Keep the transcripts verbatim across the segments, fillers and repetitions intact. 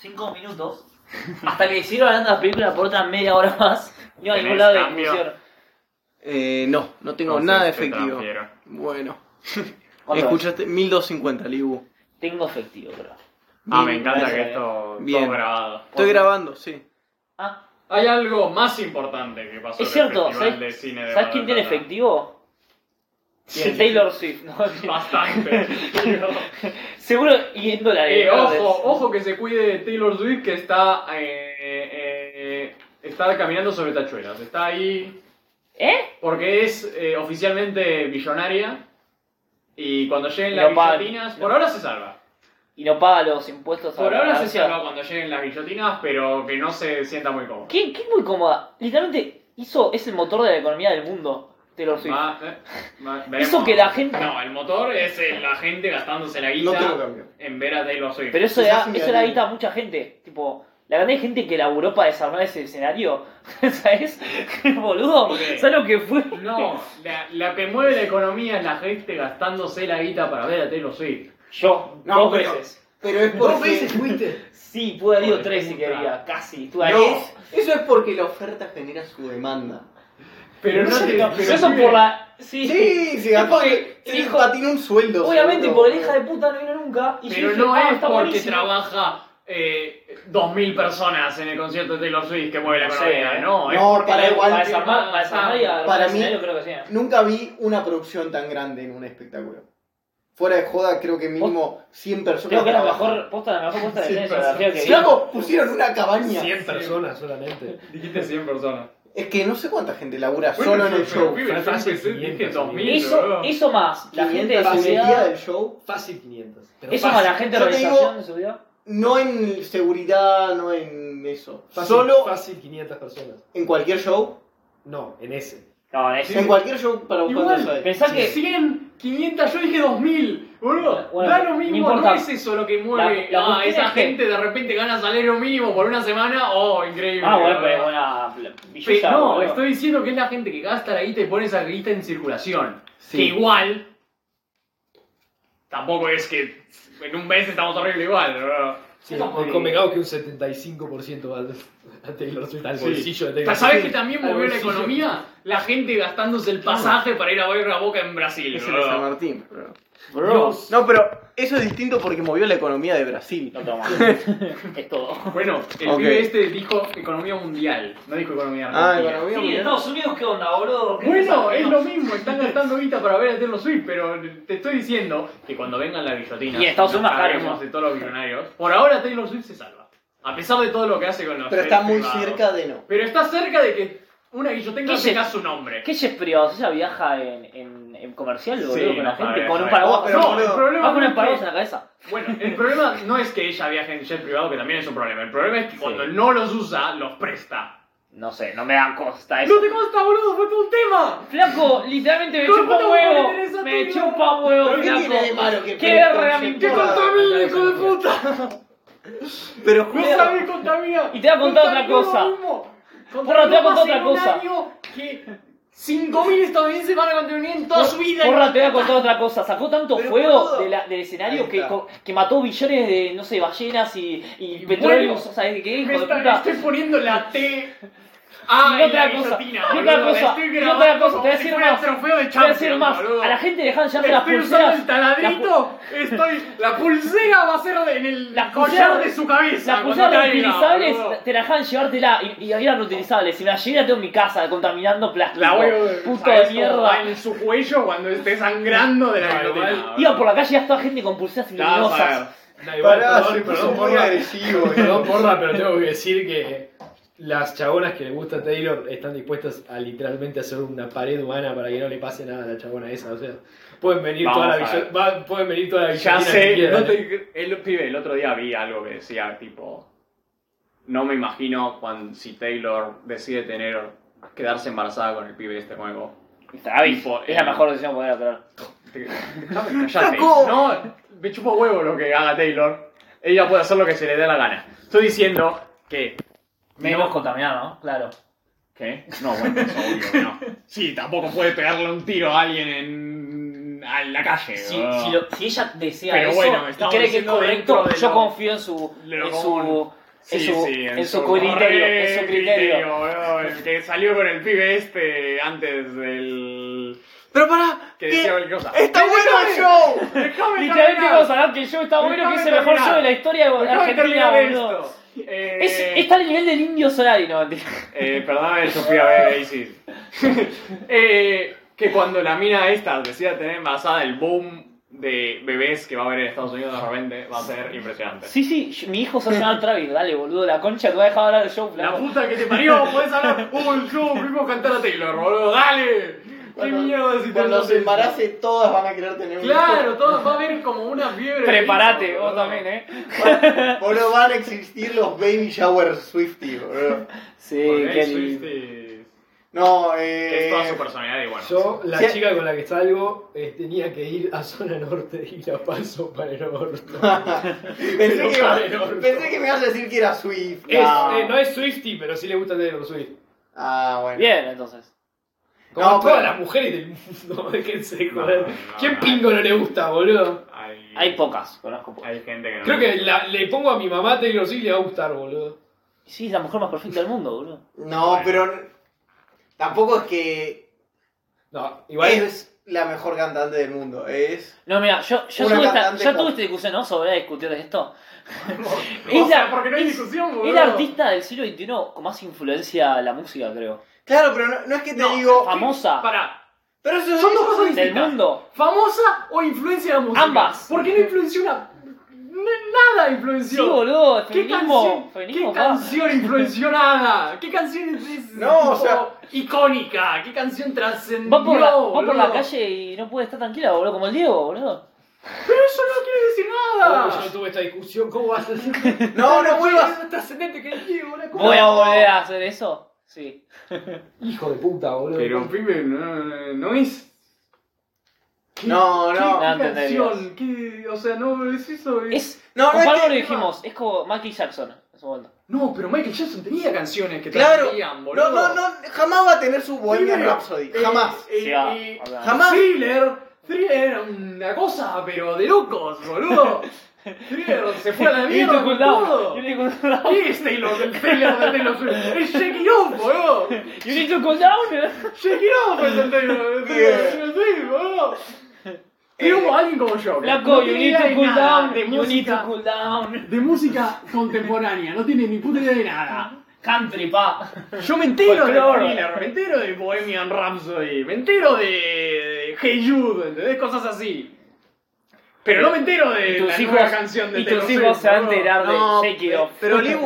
cinco minutos. Hasta que siguieron hablando de la película por otra media hora más. No a ningún lado de discusión. Eh, no, no tengo No nada sé, de te efectivo. transfiero. Bueno. ¿Cuánto Escuchaste mil doscientos cincuenta, Libu. Tengo efectivo, pero. Ah, Bien, me encanta gracias, que esto bien. todo grabado. Estoy grabando, sí. Ah, Hay algo más importante que pasó es en cierto. el Festival ¿Sabes, de Cine de ¿sabes Mar quién del tiene Plata. efectivo? ¿Quién? Taylor Swift. ¿No? Bastante. Seguro yendo la Eh, ojo, ojo que se cuide Taylor Swift, que está eh, eh, está caminando sobre tachuelas. Está ahí ¿Eh? porque es eh, oficialmente billonaria y cuando lleguen Y las no paga- guillotinas, no. por ahora se salva. Y no paga los impuestos a Por la ahora se ganancia. salva cuando lleguen las guillotinas, pero que no se sienta muy cómodo. ¿Qué, qué muy cómoda. Literalmente hizo, es el motor de la economía del mundo, Taylor Swift. Va, eh, va, veremos. Hizo que la gente- No, el motor es eh, la gente gastándose la guita No tengo cambio. en ver a Taylor Swift. Pero eso le Quizás da, sí eso me le da animo. guita a mucha gente. Tipo, la cantidad de gente que laburó para desarmar ese escenario. ¿Sabes? Boludo. Ok. ¿Sabes lo que fue? No, la, la que mueve la economía es la gente gastándose la guita para ver a Taylor Swift. Yo, No, dos pero- veces. Pero es ¿Dos porque... veces fuiste? Sí, pude haber ido Joder, tres si puta. quería, casi. Estuve ahí. No, eso es porque la oferta genera su demanda. Pero no sé, te... pero pero eso pibe, por la. Sí, Sí, se Es gastó, porque se el les hijo- patinó un sueldo. Obviamente, seguro. porque la hija de puta no vino nunca. Y yo Pero dije, no ah, es está porque buenísimo. trabaja eh, dos mil personas en el concierto de Taylor Swift que mueve la No sé, economía. eh. No, es No, porque para le- igual- Para desarmar, para desarmar y armar Para el mí- escenario creo que sí. Nunca vi una producción tan grande en un espectáculo. Fuera de joda, creo que mínimo cien personas. Creo que es la trabajan. mejor posta, la mejor posta de Sí, escena pero- escenografía que vi. Flaco, pusieron una cabaña. cien personas solamente. Dijiste cien personas. Es que no sé cuánta gente labura Bueno, solo en el pero, show. pibe, yo Fácil empecé, dije quinientos, dos mil. Hizo, boludo. hizo más la gente de La seguridad seguridad. del show. Fácil quinientos. Pero Eso fácil. más la gente de Yo te organización digo- de seguridad. No en seguridad, no en eso. Fácil, Solo Fácil quinientas personas. en cualquier show. No, en ese. No, es. En cualquier show para Igual, cuántos hay. Pensá que. cien, quinientos, yo dije dos mil. Boludo, Bueno, da lo no mismo, importa. no es eso lo que mueve. La- la ah, cuestión esa es que- gente de repente gana salario mínimo por una semana. Oh, increíble. Ah, bueno, boludo. pero buena. Pe- Villuya, no, boludo. estoy diciendo que es la gente que gasta la guita y pone esa guita en circulación. Sí. Que igual. Tampoco es que en un mes estamos horrible igual, bro. Sí, No, con- eh. convengamos que un setenta y cinco por ciento va al, a Taylor Swift, al Sí. bolsillo de Taylor ¿Sabes Swift. que también Al movió la bolsillo. economía? La gente gastándose el pasaje para ir a ver a Boca en Brasil, Es el de San bro. Martín. bro. Bro. No, pero eso es distinto porque movió la economía de Brasil. No toma. Es todo. Bueno, el Ok. pibe este dijo economía mundial, no dijo economía Ah, argentina. economía Sí, mundial. Estados Unidos, ¿qué onda, boludo? ¿Qué Bueno, pasa? es lo mismo, están gastando guita para ver a Taylor Swift, pero te estoy diciendo que cuando vengan las guillotinas Y en Estados Unidos nos más caro, caguemos ¿no? de todos los millonarios, por ahora Taylor Swift se salva. A pesar de todo lo que hace con los Pero jets está muy privados. cerca de no. Pero está cerca de que una guillotina ¿Qué tenga jet- su nombre. ¿Qué jets privados? Ella viaja en, en, en comercial, boludo, Sí, con la no gente, sabe, con un sabe. paraguas. No, pero no, boludo, el problema Va con no el es paraguas que- en la cabeza. Bueno, el problema no es que ella viaje en jet privado, que también es un problema. El problema es que cuando no los usa, los presta. No sé, no me da costa eso. ¡No te consta, boludo! ¡Fue todo un tema! Flaco, literalmente me ¿Cómo chupa no huevo. me interesa Me ti, chupa huevo, ¿Pero qué flaco. tiene de malo que ¿Qué preste un verga me jet ¡Que importa? privado? contamina, hijo de puta! Pero ¡No juega. sabes contamina! Y te voy a contar otra cosa. Porra, te voy a contar otra cosa. Que cinco mil estadounidenses van a contaminar en toda su vida. Porra, te voy a contar otra cosa. Sacó tanto Pero, fuego boludo. de la- del escenario Ahí que, está. co- que mató billones de, no sé, ballenas y, y Y petróleo. bueno, ¿Sabes qué? Hijo Me de está- puta. estoy poniendo la T. Ah, Y en otra la cosa, guillotina, y otra boludo. La cosa, estoy y otra grabando cosa, te voy a como si decir fuera más. el trofeo de Te voy a decir Champions, más. boludo. A la gente le dejan llevarte las Estoy usando pulseras. el taladrito. Estoy. La pulsera va a ser de- en el Las collar pulseras- de su cabeza. Las cuando pulseras caiga, reutilizables boludo. te la dejan llevártela y, y eran reutilizables. Si me la llevé la tengo en mi casa contaminando plástico. La voy a Puto ¿sabes de cómo va mierda. en su cuello cuando esté sangrando de la No, guillotina, igual, boludo. Iba por la calle y ya estaba gente con pulseras Ya vas a luminosas. ver. No, igual, Pará, perdón, se puso perdón, muy porra, agresivo. perdón, porra, pero tengo que decir que las chabonas que le gusta a Taylor están dispuestas a literalmente hacer una pared humana para que no le pase nada a la chabona esa. O sea, pueden venir Vamos toda la a ver. billo- va- pueden venir toda la Ya guillotina que sé, quieran. no te, el, pibe, el otro día vi algo que decía, tipo, no me imagino cuando, si Taylor decide tener, quedarse embarazada con el pibe este nuevo. Está bien, Tipo, es la eh, mejor decisión que podría tomar. Te- Déjame, callate. ¡Taco! No, me chupa huevo lo que haga Taylor. Ella puede hacer lo que se le dé la gana. Estoy diciendo que... Menos contaminado, ¿no? Claro. ¿Qué? No, bueno, es obvio que no. Sí, tampoco puede pegarle un tiro a alguien en a la calle. Si, boludo. si, lo- si ella desea Pero eso bueno, y estamos cree que es diciendo correcto, dentro de yo lo- confío en su, de lo en común. su, en Sí, su, sí, en su criterio, en su criterio. boludo, el que salió con el pibe este antes del... Pero pará, Que decía cualquier cosa. ¡está bueno el show! Déjame Literalmente terminar. vamos a hablar que el show está bueno, que es el mejor show de la historia de Déjame Argentina, terminar boludo. esto. Eh, Es, está al nivel del Indio Solari, no, mentira. Eh, perdóname, yo fui a ver Isis. eh, que cuando la mina esta decida tener embarazada, el boom de bebés que va a haber en Estados Unidos de repente va a ser impresionante. Sí, sí, yo- mi hijo se va a llamar Travis, dale, boludo, la concha te va a dejar hablar del show, La flaco. puta que te parió, podés hablar. ¡Uh, el show! Fuimos a cantar a Taylor, boludo, dale. ¿Qué Cuando- mierda si te Cuando haces se eso? embarace, todas van a querer tener un Claro, todo va a haber como una fiebre. Prepárate, de vos hijo, también, eh. hijo. Boludo, van a existir los baby shower Swifties, boludo. Sí, Porque qué hay lindo. Swifties. No, Que es toda su eh... personalidad y bueno. Yo, la Sí. chica con la que salgo, eh, tenía que ir a zona norte y la paso para el orto. pensé, Pero que, para el orto. pensé que me ibas a decir que era Swift. Es, No. eh, no es Swiftie, pero sí le gusta Taylor Swift. Ah, bueno. Bien, entonces. Como No, todas pero- las mujeres del mundo, déjense de joder. No, no, ¿Quién no. pingo no le gusta, boludo? Hay, Hay pocas, conozco pocas. Hay gente que no. Creo que la- le pongo a mi mamá Taylor Swift y le va a gustar, boludo. Sí, es la mujer más perfecta del mundo, boludo. No, Bueno. pero tampoco es que No, igual. es la mejor cantante del mundo. Es... No, mira, yo, yo Una tuve esta, cantante yo pop. tuve esta discusión, ¿no? Sobre discutir de esto. O sea, porque no hay discusión, boludo. Es la artista del siglo veintiuno con más influencia en la música, creo. Claro, pero no, no es que te No, digo... Famosa Pará. Pero eso Son dos cosas del distintas. mundo. ¿Famosa o influencia en la música? Ambas. Porque no influenció una... n- Nada Sí, influenció. boludo, ¿Qué feminismo. canción, Feminismo, ¿qué pa. canción influenció nada? ¿Qué canción es, es No, o tipo sea- icónica? ¿Qué canción trascendió? Va por, la, va por la boludo? calle y no puede estar tranquila, boludo, como el Diego, boludo. Pero eso no quiere decir Oh, nada. yo no tuve esta discusión, ¿cómo vas a decir? No, no vuelvas... Es trascendente que el Diego, la cosa. ¿Voy a volver a hacer eso? Sí. Hijo de puta, boludo. Pero, pibe, no, no es... ¿Qué- No, qué- no. ¿Qué No canción? ¿Qué? O sea, no es eso. Es... Es, No, con no es Pablo que- lo dijimos, es como Michael Jackson en su momento. No, pero Michael Jackson tenía canciones que Claro. trascendían, boludo. No, no, no, jamás va a tener su Bohemian Primero, Rhapsody. eh, Jamás. eh, Sí, va, eh, va. Jamás. Thriller, Thriller era una cosa, pero de locos, boludo. Thriller se fue a la You need mierda to con cool down. todo. You need to cool down. ¿Qué es Taylor del Taylor de Taylor Swift? Es Shake It Off, boludo. You need to cool down. Shake It Off es el Taylor de Taylor Swift, boludo. Y hubo alguien como yo. que Loco, no you tiene need idea to de cool nada down. de You need to música, cool down. de música contemporánea, no tiene ni puta idea de nada. Country, pa. Yo me entero de Folklore. Thriller, me entero de Bohemian Rhapsody, me entero de Hey Jude, ¿entendés? Cosas así. Pero no me entero de Y tus la hijos, nueva canción de y Taylor tus Swift, hijos se van a boludo. enterar de No, Shake It pe- Off. pero Libu...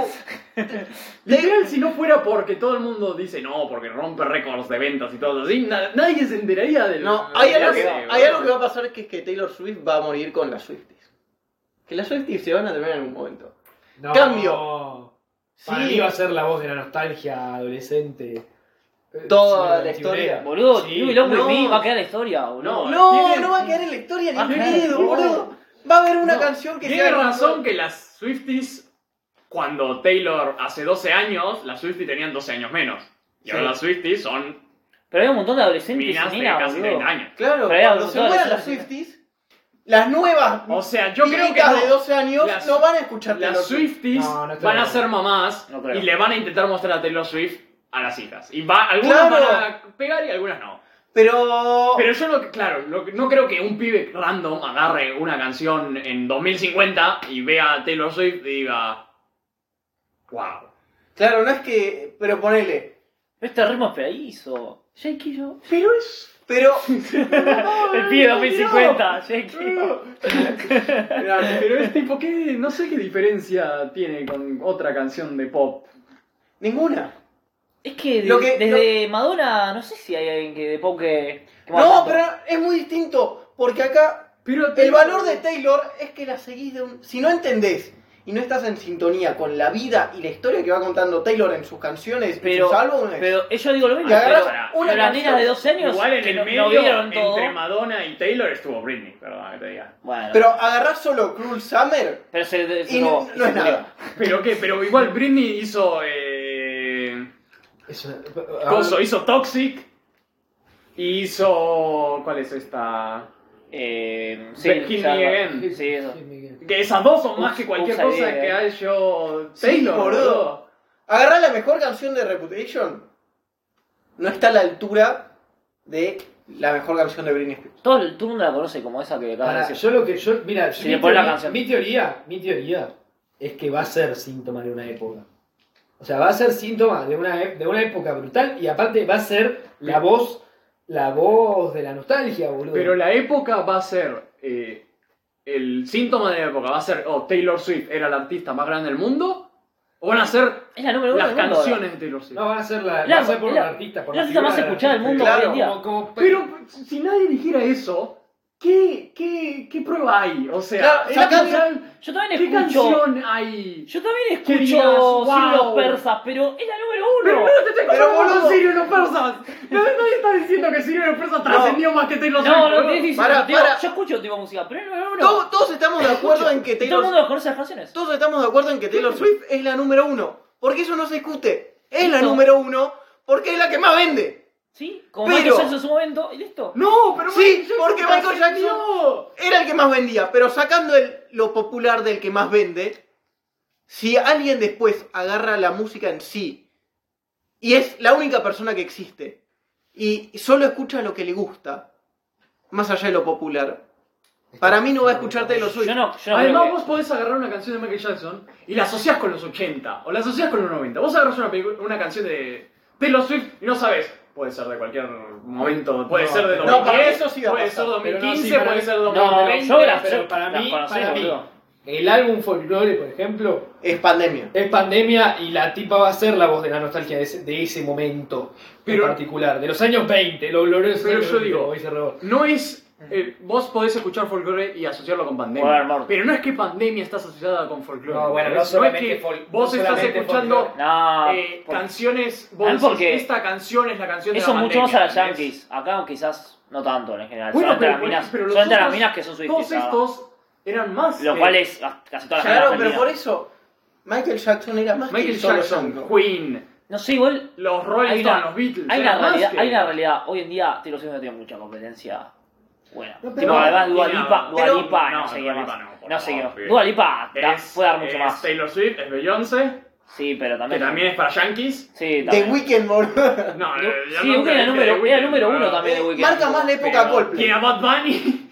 Literal, si no fuera porque todo el mundo dice no, porque rompe récords de ventas y todo así, na- nadie se enteraría del. No, hay algo, que, Sí, hay boludo. algo que va a pasar que es que Taylor Swift va a morir con las Swifties. Que las Swifties se van a terminar en algún momento. No. Cambio. Para Sí. mí va a ser la voz de la nostalgia adolescente. Eh, Toda sí, la historia. Boludo, Sí, You Belong With no. Me va a quedar la historia, boludo. No, No, tiene- no va a quedar en la historia Ah, ni claro, pedo, no. boludo. Va a haber una No, canción que Tiene sea... razón que las Swifties, cuando Taylor hace doce años, las Swifties tenían doce años menos. Y ahora Sí. las Swifties son Pero hay un montón de adolescentes y minas de nenas, casi boludo. treinta años. Claro, Pero hay cuando algo- se mueran las todas las- Swifties, las nuevas O sea, yo creo que pibitas no. de doce años Las- no van a escuchar Taylor Las Swift. Swifties No, no estoy van de a acuerdo. ser mamás No creo. y le van a intentar mostrar a Taylor Swift a las hijas. Y va, algunas Claro. van a pegar y algunas no. Pero... Pero yo no, claro, no, no creo que un pibe random agarre una canción en dos mil cincuenta y vea a Taylor Swift y diga, wow. Claro, no es que... Pero ponele... Este ritmo es pegadizo. Shake It Off. Pero es... Pero... El pibe dos mil cincuenta. Shake It Off. Pero es tipo, ¿qué? No sé qué diferencia tiene con otra canción de pop. Ninguna. Es que, de- Lo que- desde Madonna, no sé si hay alguien que de pop que. que No, mueva tanto. pero es muy distinto. Porque acá Pero el valor de Taylor es que la seguís de un... Si no entendés y no estás en sintonía con la vida y la historia que va contando Taylor en sus canciones, Pero, en sus álbumes... pero ellos digo lo mismo. Y agarrás Pero, una pero las canción- nenas de doce años Igual en que el no, medio, no vieron todo. entre Madonna y Taylor estuvo Britney, perdón que te diga. Bueno, Pero agarrás solo Cruel Summer pero se, se- y no, se- no es se- nada. ¿Pero qué? Pero igual Britney hizo... Eh... Es una- Coso, hizo Toxic. Y hizo... ¿Cuál es esta? Eh, sí, Kill ya- Me Again. sí, eso. Que esas dos son más Ups, que cualquier ups, cosa ahí, que eh. ha hecho Sí, Taylor, boludo. boludo. Agarrar la mejor canción de Reputation no está a la altura de la mejor canción de Britney Spears. Todo el, todo el mundo la conoce como esa que acabas de Para, decir. yo lo que yo, mira, Si mi, le pones la teoría, canción. mi teoría, mi teoría es que va a ser síntoma de una época. O sea, va a ser síntoma de una, e- de una época brutal y aparte va a ser la voz, la voz de la nostalgia, boludo. Pero la época va a ser. eh, el síntoma de la época va a ser. Oh, Taylor Swift era la artista más grande del mundo. O van a ser Es la número uno las del mundo. canciones de Taylor Swift. No, va a ser la, La- va a ser por la- la artista, por la la artista más figura de la escuchada del artista. mundo Claro. hoy en día. Como- como- Pero si nadie dijera eso, ¿qué, qué, qué prueba hay? O sea, Claro, es sacando- natural. Yo también ¿Qué escucho. canción hay? Yo también Que escucho digas, wow. Sirio Persas, pero es la número uno. Pero no te estoy Pero, comparando boludo. con Sirio y los persas. No, nadie está diciendo que Sirio y los persas trascendió más que Taylor Swift. No, no, boludo. te diciendo, Para, digo, para. yo escucho tipo música, pero es la número uno. Todos, todos estamos de acuerdo en que Y todo el Taylor mundo conoce las canciones. Todos estamos de acuerdo en que Taylor Swift es la número uno. Porque eso no se discute. Es la Listo. número uno porque es la que más vende. ¿Sí? Como Pero- Michael Jackson en su momento, y listo. No, pero Sí, Michael Jackson porque Michael trascendió. Era el que más vendía. Pero sacando el, lo popular del que más vende, si alguien después agarra la música en sí y es la única persona que existe y solo escucha lo que le gusta, más allá de lo popular, para mí no va a escuchar Taylor Swift. Yo no, yo no Además, creo vos podés agarrar una canción de Michael Jackson y la asociás con los ochenta o la asociás con los noventa. Vos agarrás una, pelicu- una canción de Taylor Swift y no sabes. Puede ser de cualquier momento, puede No, ser de no, dos mil diez, para mí eso sí va a puede pasar. ser dos mil Pero no, quince, sí, para puede mí- ser que... dos mil No, veinte. yo las pero para las mí, conocí, para mí, boludo. el álbum Folklore, por ejemplo, Es pandemia. es pandemia y la tipa va a ser la voz de la nostalgia de ese, de ese momento Pero- en particular, de los años veinte, lo glorioso. Pero yo digo, como dice Rebord. No es. eh, vos podés escuchar folclore y asociarlo con Bueno, pandemia. amor. Pero no es que pandemia estás asociada con folclore. No, bueno, no es solamente que fol- vos no estás solamente escuchando folclore. No, eh, por- canciones. Vos ¿Saben decís, por qué? esta canción es la canción de eso la mucho más a pandemia. las ¿entendés? yankees. Acá quizás no tanto en general. Bueno, solamente pero, las minas, pero los solamente las otros- minas que son Todos swifties. nada más. estos eran más. Lo que cual es ah, casi todas las Claro, minas pero por vendidas. eso Michael Jackson era más Michael que solo Jackson, llanto. Queen, No sé, igual los Rolling Hay una- Stones, los Beatles. hay una eran más realidad, que- hay una realidad. Hoy en día Taylor Swift no tiene mucha competencia buena. No, pero Tipo, no, además Dua tiene- Lipa, Dua pero- Lipa no, no, sé qué Dua más. Lipa no, por No sé qué favor, más. pibe. Dua Lipa da- Es, puede dar mucho es más. Taylor Swift, es Beyoncé, Sí, pero que también. también es para Yankees. Sí, The también. Weeknd, boludo. No, Yo- eh, yo sí, no Weeknd creo era que número- The era Weeknd, número uno boludo. también. Eh, The Weeknd. marca más la época Pero Coldplay. tiene a Bad Bunny.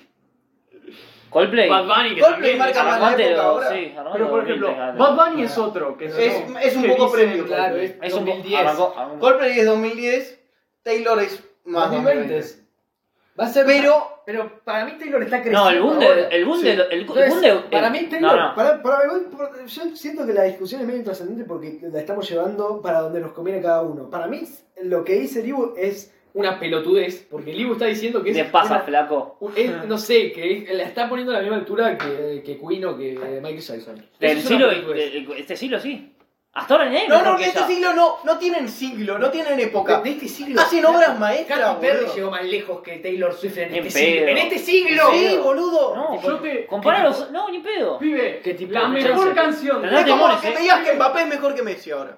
Coldplay. Bad Bunny que Coldplay también marca es- más la Armante, época lo- ahora. sí, armante Pero por dos mil, ejemplo, fíjate. Bad Bunny es otro que Es- es un que poco dicen- previo. Claro, es Es un dos mil diez. arrancó- arrancó- Coldplay es dos mil diez, Taylor es más dos mil dos mil veinte. veinte. Va a ser. Pero- pero para mí Taylor está creciendo. No, el boom de. ahora. El boom Sí. de. El, el Entonces, boom de- para el- mí Taylor, No, no. Para, para, por- yo siento que la discusión es medio intrascendente porque la estamos llevando para donde nos conviene cada uno. Para mí, lo que dice Libu es Una pelotudez, porque Libu está diciendo que es. ¿Qué pasa, una- flaco? es- no sé, que es- la está poniendo a la misma altura que, que Queen o que Michael Jackson. Del Eso es siglo. una pelotudez. de- de- Este siglo sí. Hasta ahora ni hay No, mejor no, que que este ella. siglo no, no tienen siglo, no tienen época. de este siglo. Hacen obras maestras, Katy Perry boludo. llegó más lejos que Taylor Swift en Ni este pedo. siglo. En este siglo. Sí, boludo. No, Yo te- comparalos. No, ni pedo. Pibe, ¿Qué tipo la de mejor chance? canción Pero de Es como demores, que eh. me digas que Mbappé es mejor que Messi ahora.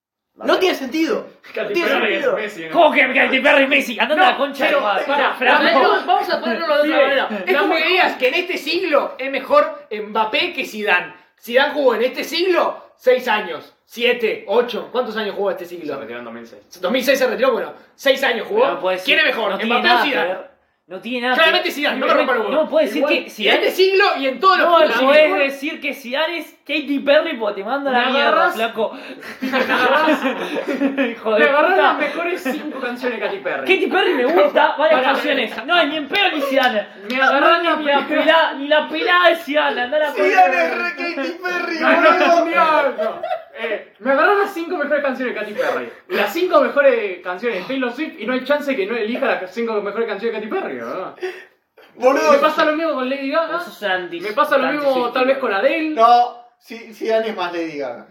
No tiene sentido. Katy Tiene Perry es sentido. Messi, ¿no? ¿Cómo que Katy Perry y Messi? Andate a la concha de pero- tu madre. pará, Flaco. Vamos- Vamos a ponerlo de otra Pibe, manera. Es la como que mejor- digas que en este siglo es mejor Mbappé que Zidane. Zidane jugó en este siglo seis años, siete, ocho. ¿Cuántos años jugó este Se siglo? retiró en dos mil seis. dos mil seis se retiró, bueno, seis años jugó. Pero no puede ¿Quién es decir- mejor? no tiene ¿Mbappé nada o que Zidane? ver. No tiene nada Claramente que Zidane, no me rompa el huevo. No puede decir Igual, que en Zidane. este siglo y en todos los No siglos. puedes decir que Zidane es Katy Perry porque te manda la Me mierda, agarrás- flaco. Me agarrás, Hijo me de agarrás puta. las mejores cinco canciones de Katy Perry. Katy Perry me gusta varias Pará. canciones. No, ni en pedo ni Zidane. Me No, agarrás ni, la ni la pelada, ni la pelada de Zidane. Andá a la Zidane es re Katy Perry, No, no, boludo. no, no. Eh, me agarrás las cinco mejores canciones de Katy Perry. Las cinco mejores canciones de Taylor Swift y no hay chance que no elija las cinco mejores canciones de Katy Perry, ¿verdad? Boludo. Me pasa lo mismo con Lady Gaga. Vos sos un anti- Me pasa lo anti- mismo Swiftie, tal vez con boludo. Adele. No, Si- Zidane es más Lady Gaga.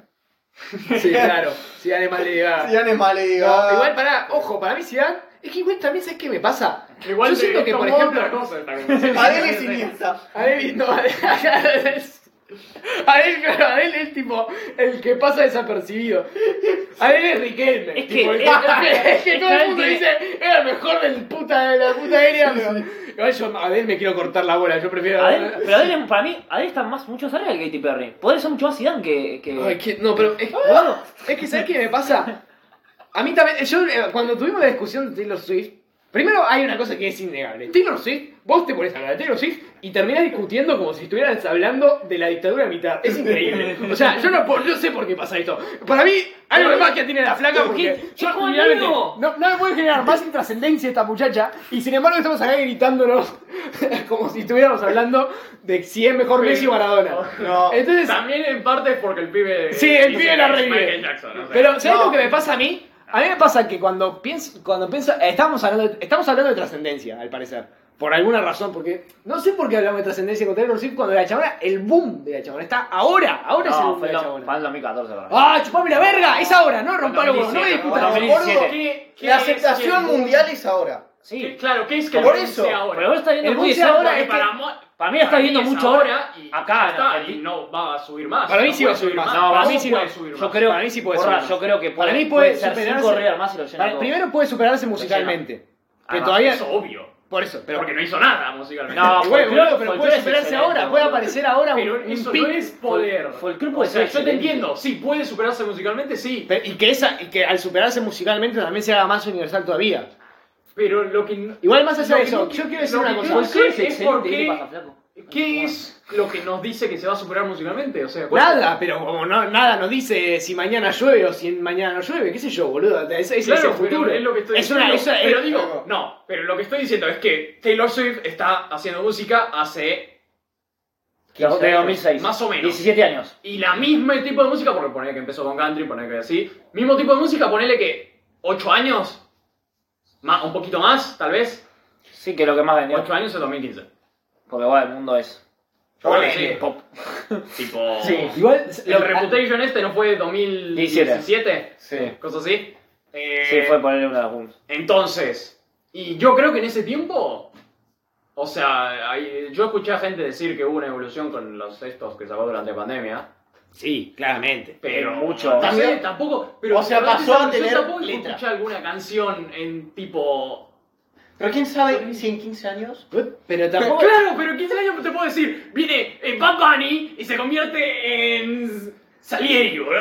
Sí, claro. Zidane más le diga. Zidane es más Lady No, Gaga. igual pará, ojo, para mí Zidane, es que igual también sabes qué me pasa. Igual Yo siento que, por ejemplo, otra cosa esta conversación. Adele es Iniesta. Adel, no, Adel, Adel, claro, Adel es tipo el que pasa desapercibido. Adele es Riquelme. Es que- tipo, es- es que es todo que el mundo Adele dice, era el mejor del puta, de la puta aérea, pero... Igual yo a Adele me quiero cortar la bola, yo prefiero... Adele- pero Adele, para mí, Adele está más, mucho cerca que Katy Perry. Podría ser mucho más Zidane que... que... Ay, que- no, pero es, boludo, es que ¿sabes qué me pasa? A mí también, yo eh, cuando tuvimos la discusión de Taylor Swift, primero hay una cosa que es innegable. Taylor Swift, vos te pones a hablar de Taylor Swift y terminás discutiendo como si estuvieras hablando de la dictadura militar. Es increíble. O sea, yo no, puedo- yo sé por qué pasa esto. Para mí, algo de magia tiene la flaca porque yo Es como realmente amigo. no, no me puede generar más intrascendencia esta muchacha y sin embargo estamos acá gritándonos como si estuviéramos hablando de si es mejor Messi o Maradona. No. Entonces, También en parte es porque el pibe. sí, el dice pibe que la es revive. Michael Jackson, o sea. Pero, ¿sabes No. lo que me pasa a mí? A mí me pasa que cuando pienso, cuando pienso, eh, estamos hablando, de, estamos hablando de trascendencia, al parecer, por alguna razón, porque no sé por qué hablamos de trascendencia con Taylor Swift cuando la chabona, el boom de la chabona está ahora, ahora es el No, boom fue de la en chabona. fue en dos mil catorce, ¿verdad? Ah, chupame la verga, es ahora, no rompa los huevos, no me discutas. dos mil diecisiete. ¿Qué- qué La es aceptación que- mundial es ahora. Sí. ¿Qué- Claro, ¿qué es que Por el eso. boom sea ahora? Pero vos estás viendo El muy boom de sea cerca. ahora Porque es que- para, mo- Para mí la estás viendo es mucho ahora y acá, ya en está, Argentina. y no va a subir más. Para mí no sí va a puede subir más. No, para para mí mí sí sí puede va- subir Yo más. creo, Para mí sí puede Borra, ser. yo creo que puede, Para mí puede ser superarse- cinco River más y lo llena Para- todo. primero puede superarse musicalmente, pero Además, todavía, Eso obvio. por eso, pero... Porque no hizo nada musicalmente. No, Y bueno, folclore- boludo, pero folclore puede es superarse excelente, ahora, puede boludo. aparecer ahora un, Pero un eso pic. no es poder. folclore O puede sea, ser yo te excelente. entiendo, sí, puede superarse musicalmente, sí. Pero- y, que esa, y que al superarse musicalmente también se haga más universal todavía. Pero lo que. Igual más allá lo de que eso, no- yo quiero lo decir que una quiero cosa. decir Folclore es es excelente. porque- ¿Qué te pasa, flaco? ¿Qué es lo que nos dice que se va a superar musicalmente? O sea, ¿cuál- Nada, pero como no, nada nos dice si mañana llueve o si mañana no llueve, qué sé yo, boludo. Ese, ese Claro, es el pero futuro. es lo que estoy Es una- diciendo. es- pero es- digo, no, pero lo que estoy diciendo es que Taylor Swift está haciendo música hace De dos mil seis. Más o menos. diecisiete años. y la misma tipo de música, porque ponele que empezó con country, ponele que así, mismo tipo de música, ponele que ocho años, más, un poquito más, tal vez, Sí, que lo que más vendió. ocho años en dos mil quince. Porque bueno, el mundo es Ponele, Ponele. sí, pop. Tipo, Sí. Igual, el lo- Reputation este no fue dos mil diecisiete, Sí. cosas así. Eh, Sí, fue ponerle una de las booms. Entonces, y yo creo que en ese tiempo, o sea, hay- yo escuché a gente decir que hubo una evolución con los estos que sacó durante la pandemia, Sí, claramente. pero mucho. no sé, También- tampoco, pero o sea, durante pasó esa a evolución tener tampoco letra. escuché alguna canción en tipo... Pero quién sabe si en quince años. Pero tampoco. Claro, pero quince años te puedo decir, viene eh, Bad Bunny y se convierte en Salieri, boludo.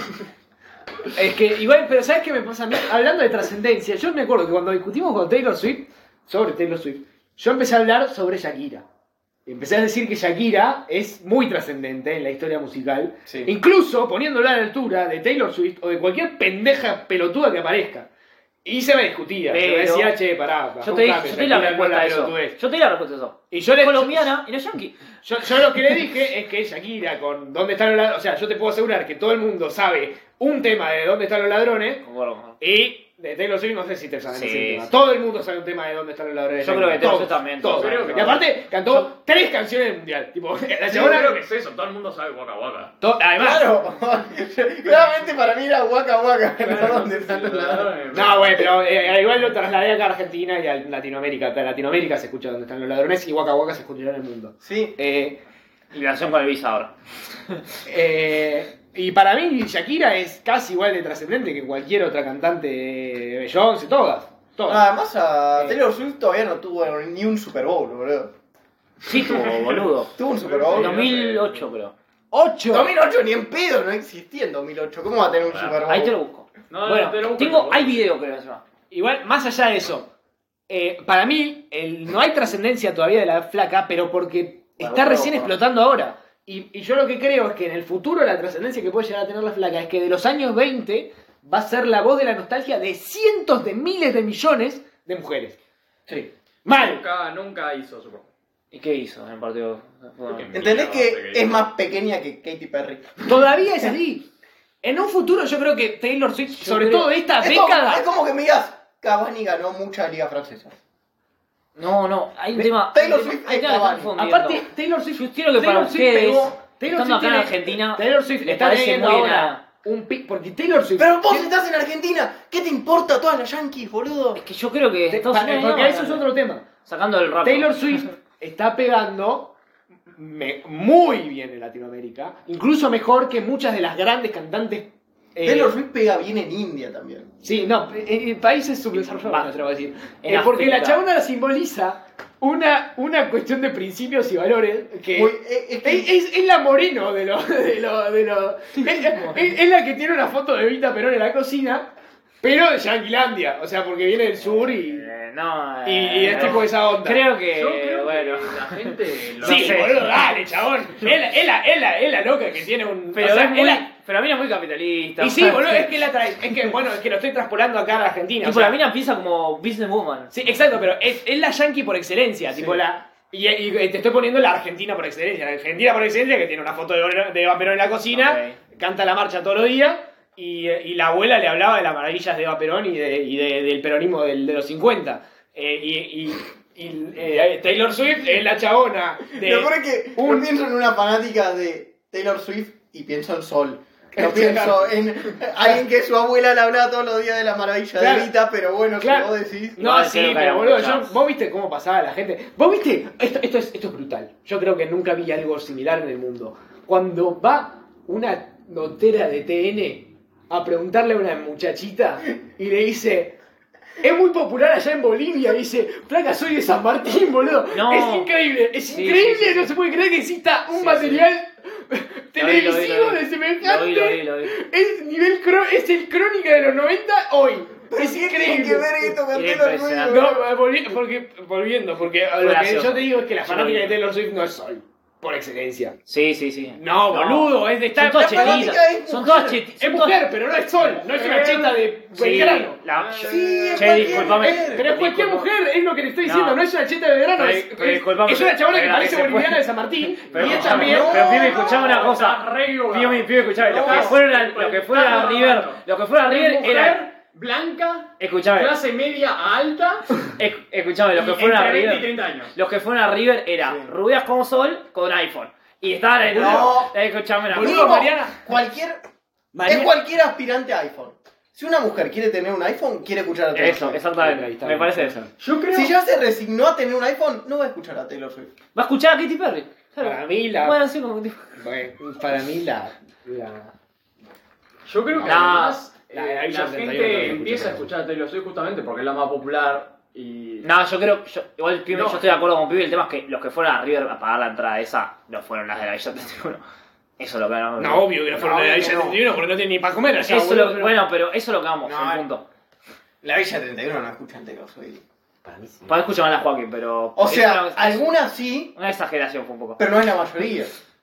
Es que igual, pero ¿sabes qué me pasa a mí? Hablando de trascendencia, yo me acuerdo que cuando discutimos con Taylor Swift, sobre Taylor Swift, yo empecé a hablar sobre Shakira. Empecé a decir que Shakira es muy trascendente en la historia musical, Sí. incluso poniéndola a la altura de Taylor Swift o de cualquier pendeja pelotuda que aparezca. Y se me discutía, se me Pero- decía, che, pará, Yo te di, bajame, yo te di la Shakira, respuesta no a es la eso. pelotudez. Yo te di la respuesta a eso. Y yo le, Colombiana y no yankee. Yo, yo lo que le dije es que Shakira, con ¿Dónde están los ladrones? O sea, yo te puedo asegurar que todo el mundo sabe un tema de ¿Dónde están los ladrones? Concuerdo. Y de Taylor Swift no sé si te saben Sí, ese tema. sí. Todo el mundo sabe un tema de ¿Dónde están los ladrones? Yo creo que Taylor Todos, Swift también, todos. todos saben. Y aparte cantó tres canciones del mundial. Tipo, la chabona... creo que es eso, todo el mundo sabe Waka Waka. to- además... Claro. Claramente para mí era Waka Waka. ¿No? ¿Dónde están los ladrones? No, güey, pero eh, igual lo trasladé acá a Argentina y a Latinoamérica. Acá en Latinoamérica se escucha Dónde están los ladrones y Waka Waka se escuchará en el mundo. Sí. Eh, Y la canción con el Visa ahora. Eh, y para mí Shakira es casi igual de trascendente que cualquier otra cantante de Beyoncé, todas. todas. Además a Eh. Taylor Swift todavía no tuvo ni un Super Bowl, boludo. Sí, tuvo, boludo. Tuvo un Super En Bowl. dos mil ocho, creo. ¡Ocho! dos mil ocho ni en pedo, no existía en dos mil ocho. ¿Cómo va a tener un Claro. Super Bowl? Ahí te lo busco. No, Bueno, te lo busco, tengo, pero- hay video creo encima. Igual, más allá de eso, eh, para mí el- no hay trascendencia todavía de la flaca, pero porque Bueno, está bueno, recién bueno. explotando ahora. Y, y yo lo que creo es que en el futuro la trascendencia que puede llegar a tener la flaca es que de los años veinte va a ser la voz de la nostalgia de cientos de miles de millones de mujeres. Sí. Mal. Nunca, nunca hizo Super Bowl. ¿Y qué hizo en el partido? Bueno, ¿Entendés Mierda, que sé es más pequeña que Katy Perry? Todavía es así. En un futuro yo creo que Taylor Swift, Yo sobre creo- todo esta Es como, década... es como que me digas, Cavani ganó muchas ligas francesas. No, no, hay un Ve- tema. Taylor hay un Swift tema- hay un es tema que Cavani. están confundiendo. Aparte, Taylor Swift... Yo quiero que para Taylor Swift ustedes, pegó- Taylor estando Swift acá en tiene- Argentina, Taylor Swift me está parece teniendo muy ahora buena. un pic... Porque Taylor Swift... Pero vos tiene- estás en Argentina, ¿qué te importa todas las Yankees, boludo? Es que yo creo que te- Estados pa- Unidos porque no, eso es otro tema. sacando el rap. Taylor Swift está pegando me- muy bien en Latinoamérica, incluso mejor que muchas de las grandes cantantes Eh, Taylor Swift pega bien en India también. Sí, no, en, en países subdesarrollados, Va. me atrevo a decir. En Eh, porque la África. chabona simboliza una, una cuestión de principios y valores que Muy- eh, es que- es, es- es la Moreno de los... De lo, de lo, es, es- es la que tiene una foto de Evita Perón en la cocina, pero de Yanquilandia, o sea, porque viene del sur y, Eh, no, y, eh, y es tipo esa onda. Creo que, Yo creo bueno. que la gente... lo- Sí, no sé. boludo, dale, chabón. Es la, es, la, es, la, es la loca que tiene un... Pero, o sea, es muy, es la- pero la mina es muy capitalista. y sí, boludo, es que la trae, es que, bueno, es que lo estoy traspolando acá a la Argentina. o Tipo, sea, la mina piensa como businesswoman. Sí, exacto, pero es, es la yankee por excelencia, tipo la... Y, y te estoy poniendo la Argentina por excelencia. La Argentina por excelencia que tiene una foto de, de Eva Perón en la cocina, canta la marcha todos los días y, y la abuela le hablaba de las maravillas de Eva Perón y, de, y de- del peronismo del- de los cincuenta. Eh, y y, y, eh, Taylor Swift es la chabona de... Lo peor es que un- yo pienso en una fanática de Taylor Swift y pienso en Sol. No pienso en alguien que su abuela le hablaba todos los días de la maravilla Claro. de Evita, pero bueno, Claro. si vos decís... No, Igual sí, creo que pero hay boludo, muchas. yo, vos viste cómo pasaba la gente. Vos viste, esto, esto, es, esto es brutal. Yo creo que nunca vi algo similar en el mundo. Cuando va una notera de T N a preguntarle a una muchachita y le dice, es muy popular allá en Bolivia, y dice, placa, soy de San Martín, boludo. No. Es increíble, es Sí, increíble, sí, sí, no sí. se puede creer que exista un Sí, material Lo vi, televisivo lo vi, lo vi. de semejante. Lo vi, lo vi, lo vi. Es nivel cro- es el crónica de los noventa hoy. Es ¿Qué tiene increíble. que ver esto con Es Taylor Swift? impresionante. No, volvi- porque, volviendo, porque lo que gracioso. yo te digo es que la Yo fanática lo de vi. Taylor Swift no es Sol, por excelencia. Sí, sí, sí. No, boludo, es de estar... Son todas la fanática chetitas. es Son mujer. todas chetitas. Es mujer, pero no es Sol, no es una cheta de Sí, Belgrano. la- Sí, es Che, cualquier disculpame. mujer. Pero es cualquier Disculpa. mujer, es lo que le estoy diciendo, No. no, es una cheta de Belgrano, Pero- es, pero es- disculpame, es una chabona que pero parece se puede- boliviana de San Martín, Pero y ella escuchame, también... pero pibe, escuchame una cosa. Está re equivocado. Pibe, pibe, escuchame. Lo que No, fuera, lo que fuera está River, grabando. lo que fuera River Mujer, era. blanca, Escuchame, clase media a alta, esc- escuchame, lo y que fuera entre veinte y River. treinta años. Los que fueron a River era Sí. rubias como sol con iPhone. Y estaban en No. Eh, escuchame una Boludo, cosa. Digo, Mariana. Cualquier, Mariana- es cualquier aspirante a iPhone. Si una mujer quiere tener un iPhone, quiere escuchar a Taylor Eso, Swift. exactamente. Ahí está Me bien. parece eso. Yo creo... Si ya se resignó a tener un iPhone, no va a escuchar a Taylor Swift. Va a escuchar a Katy Perry. Claro. Para mí la... Bueno, sí, como tipo. Bueno, para mí la... la... Yo creo que No. además La eh, de la, Avicii setenta y uno gente también empieza a escucha. escuchar a Taylor Swift justamente porque es la más popular y... No, yo creo. Yo, igual, pibe, No. yo estoy de acuerdo con Pibe. El tema es que los que fueron a River a pagar la entrada esa no fueron las de la Villa treinta y uno. Eso es lo que no. No, obvio que no fueron No, de la obvio Villa que no. setenta y uno porque no tienen ni para comer allá, Eso boludo, lo- pero- Bueno, pero eso es lo que vamos, No, un eh. punto. La Villa treinta y uno no escucha a Taylor Swift. Para mí sí. Para escuchar más a Joaquín, pero. O es sea, una- algunas sí, Una exageración fue un poco. pero no es la mayoría.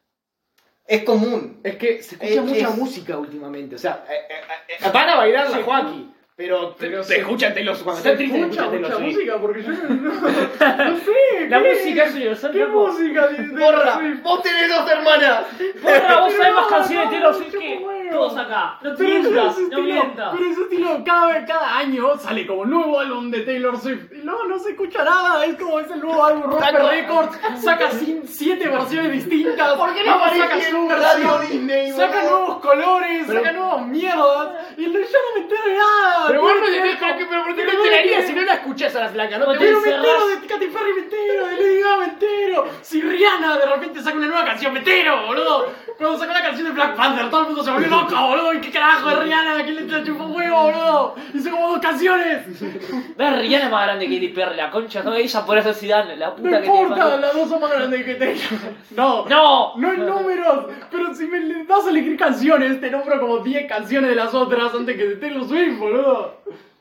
Es común. Es que se escucha Es que mucha es- música últimamente. O sea, eh, eh, eh, van a bailar la Joaquín, pero te, Pero te se- escuchan Taylor Swift. Cuando están tristes, te escuchan Taylor Swift. música porque yo no, no sé. La ¿qué? música es universal. ¿Qué loco. música? de- de- Porra, de- vos tenés dos hermanas. Porra, vos sabés más no, canciones de no, Taylor Swift yo que no juego. todos acá. No Pero mientas, ese no estilo- mientas. Pero ese estilo, cada, vez- cada año sale como nuevo álbum de Taylor Swift. Y no, no se escucha nada. Es como es el nuevo álbum Rocker Records. Saca cin- siete versiones distintas. ¿Por qué no Saca aparece en su un versión, radio Disney, Saca boludo? nuevos colores, Pero- saca nuevas mierdas. Y yo no me entero de nada. Pero vos no Pero- tenés, pero, pero, pero te pero- enterarías si no la escuchás a la flaca, ¿no? Vos Te te Pero voy me a entero de Katy Perry, me entero, de Lady Gaga, me entero. Si Rihanna de repente saca una nueva canción, me entero, boludo. Cuando sacó la canción de Black Panther, todo el mundo se volvió loco, boludo. ¿Y qué carajo es Rihanna? ¿Quién le chupó huevo, boludo? Hizo como dos canciones. Ves, Rihanna es más grande que Katy Perry, la concha, no, ella por eso Zidane, la No puta que te importa, parió. las dos son más grandes que Taylor. No. ¡No! No en números, pero si me le das a elegir canciones, te nombro como diez canciones de las otras antes que de Taylor Swift, boludo.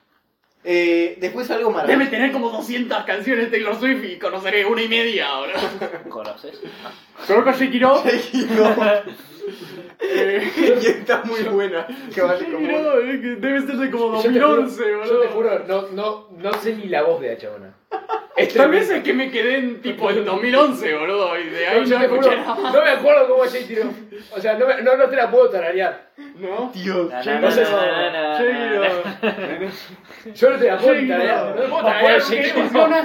Eh, después algo Debe maravilloso. tener como doscientas canciones de Taylor Swift y conoceré una y media, boludo. ¿Conoces? Conozco a Shakiro. Y está muy buena. Que vale como- Shakiro, eh, que debe ser de como Yo te dos mil juro- once, Yo boludo. te juro, no, no, no sé ni la voz de la chabona. Es Tal vez tremendo. es que me quedé en tipo en dos mil once, boludo, y de ahí No, yo no te juro, escuché nada más. no me acuerdo cómo es Shakiro. O sea, no, me- no, no te la puedo tararear. ¿No? Dios. Na, na, Shakiro, na, na, na, na, Shakiro. Yo no te la puedo Shakiro. tararear. No te puedo No tararear puedo porque Shakiro. emociona.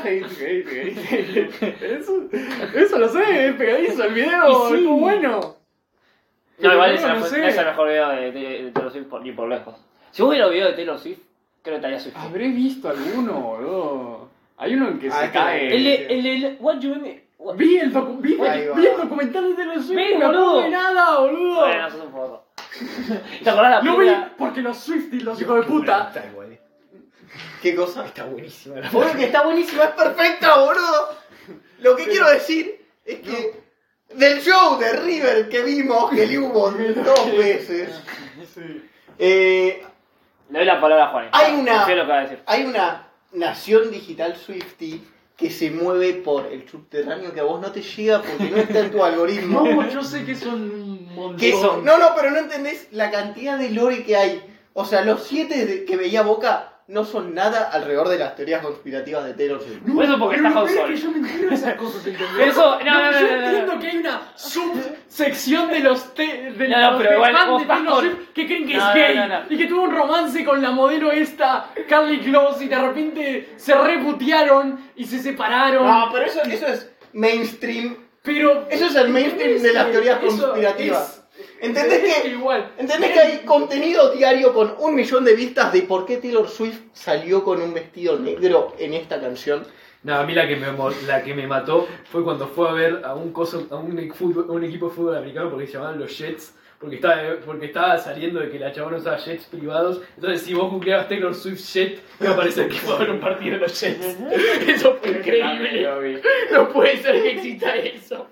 Eso, eso lo sé, es pegadizo, el video Y sí. es muy bueno. No, igual Pero ese no, no fue- sé. no es el mejor video de, de- de Taylor Swift por- ni por lejos. Si vos hubieras video de Taylor Swift, creo que estaría Swift. Habré visto alguno, boludo. Hay uno en que Ah, se es que- cae. El, de- el, el, what you mean? What- Vi el, docu vi, Ahí va. vi el documental de Taylor Swift, Ven, no boludo. pude nada, boludo. Bueno, sos un poco. ¿Te acordás la Lo vi película? porque los Swifties, los hijos de puta. Está igual. ¿Qué cosa? Está buenísima la Obvio que está buenísima, es perfecta, boludo. Lo que quiero decir es que del show de River que vimos, que le hubo dos veces, eh, Le doy la palabra a Juan. Hay una- Sé lo que va a decir. hay una nación digital Swiftie que se mueve por el subterráneo que a vos no te llega porque no está en tu algoritmo. No, yo sé que son un montón. Que eso, no, no, pero no entendés la cantidad de lore que hay. O sea, los siete de- que veía Boca no son nada alrededor de las teorías conspirativas de Taylor Swift. Por eso porque Pero está lo House peor es que Soul. yo me entero de esas cosas, ¿entendés? Eso, no, no, no, yo no, no, entiendo no. que hay una subsección de los, te, de No, no, los pero de igual fans vos de estás Taylor con- Swift que creen que No, es no, gay no, no. y que tuvo un romance con la modelo esta, Carly Close, y de repente se reputearon y se separaron. No, pero eso, eso es mainstream. Pero Eso es el mainstream de las teorías Eso conspirativas. es- ¿Entendés es que- igual. ¿Entendés que hay contenido diario con un millón de vistas de por qué Taylor Swift salió con un vestido negro en esta canción? No, a mí la que me, mo- la que me mató fue cuando fue a ver a un, coso, a un, e- fútbol- un equipo de fútbol americano porque se llamaban los Jets. Porque estaba, porque estaba saliendo de que la chabona usaba jets privados. Entonces, si vos googleabas Taylor Swift Jet, iba a aparecer que fue a ver un partido de los Jets. Eso fue increíble. No puede ser que exista eso.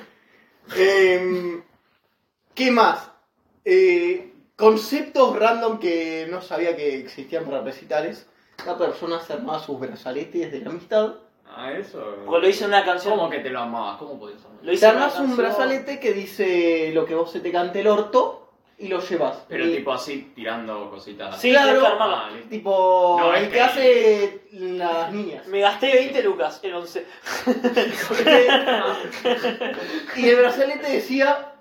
Eh, ¿Qué más? Eh, conceptos random que no sabía que existían para recitales. Una persona se armaba sus brazaletes de la amistad. Ah, eso. Porque lo hice en una canción. ¿Cómo que te lo amabas? ¿Cómo podés amar? Lo hice Te en una armas un canción. brazalete que dice lo que vos se te cante el orto y lo llevas. Pero Y- tipo así, tirando cositas. Sí, claro. tenés que armarlo. Ah, listo. Tipo No, el es que que- hace las niñas. Me gasté veinte lucas en once. Y el brazalete decía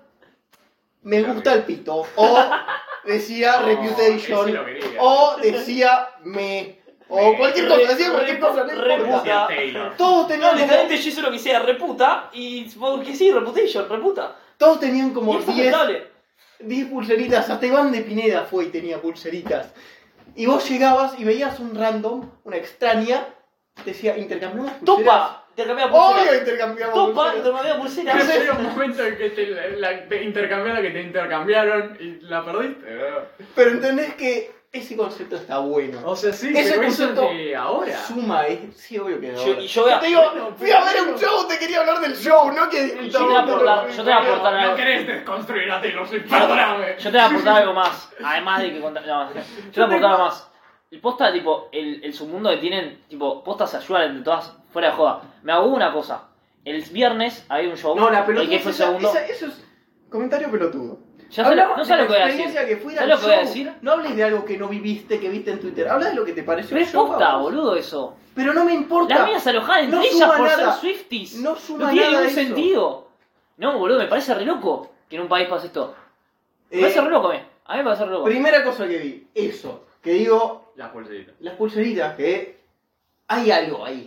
me gusta el pito. O decía No, reputation. ese lo quería. O decía me. O Me. cualquier cosa, decía cualquier cosa, no Re- importa. reputa. Taylor. Todos No, tenían como, literalmente yo hice lo que sea, reputa. Y porque sí, reputation, reputa. todos tenían Y como es diez aceptable. diez pulseritas. Hasta Iván de Pineda fue y tenía pulseritas. Y vos llegabas y veías un random, una extraña, decía intercambiamos pulseras. Topa. Intercambiaba Obvio pulseras. intercambiamos Topa, pulseras. intercambiaba pulseras. No sé. Llega un momento en que te, la, te intercambiaron, que te intercambiaron y la perdiste. Pero entendés que ese concepto está bueno. O sea, sí, Ese pero eso es concepto de ahora. Suma, es, sí, obvio que Yo- ahora. y yo voy a- te digo, fui a ver un show, te quería hablar del show, no que Yo te voy a aportar, yo te voy a aportar No algo. querés desconstruir a Taylor Swift, perdóname. Yo te voy a aportar algo más. Además de que contar. No, yo te voy a aportar algo más. El posta, tipo, el, el submundo que tienen, tipo, postas se ayudan entre todas, fuera de joda. Me hago una cosa. El viernes había un show. No, la pelota el que fue esa- segundo. esa- eso es comentario pelotudo. Ya sé, Hablamos no sé de lo que la voy a decir. experiencia que fui ¿Sabes al lo que voy a show. decir? No hables de algo que no viviste, que viste en Twitter. Habla de lo que te pareció Pero el es show. posta, vamos. boludo, eso. Pero no me importa. Las mías se alojaban entre No ellas suma por nada. ser Swifties. No suma tiene nada ningún eso. sentido. No, boludo, me parece re loco que en un país pase esto. Me Eh, parece re loco, me. A mí me parece re loco. Primera cosa que vi, eso. Que digo, La pulserita. las pulseritas, que hay algo ahí.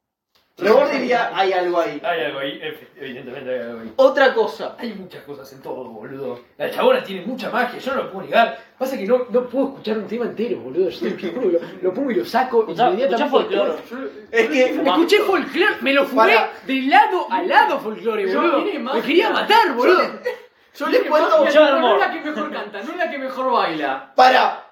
Rebord diría, hay algo ahí. Hay algo ahí, evidentemente hay algo ahí. Otra cosa. Hay muchas cosas en todo, boludo. La chabona tiene mucha magia, yo no lo puedo negar. Pasa que no, no puedo escuchar un tema entero, boludo. Yo te juro, lo, lo pongo y lo saco Escuchá- inmediatamente. escuchá folclore. Es que Fumá. Escuché folclore, me lo fumé Para. de lado a lado folclore, Yo boludo. vine Me magia. quería matar, boludo. yo les cuento. Magia, Escuchá, no, no amor. es la que mejor canta, no es la que mejor baila. Para.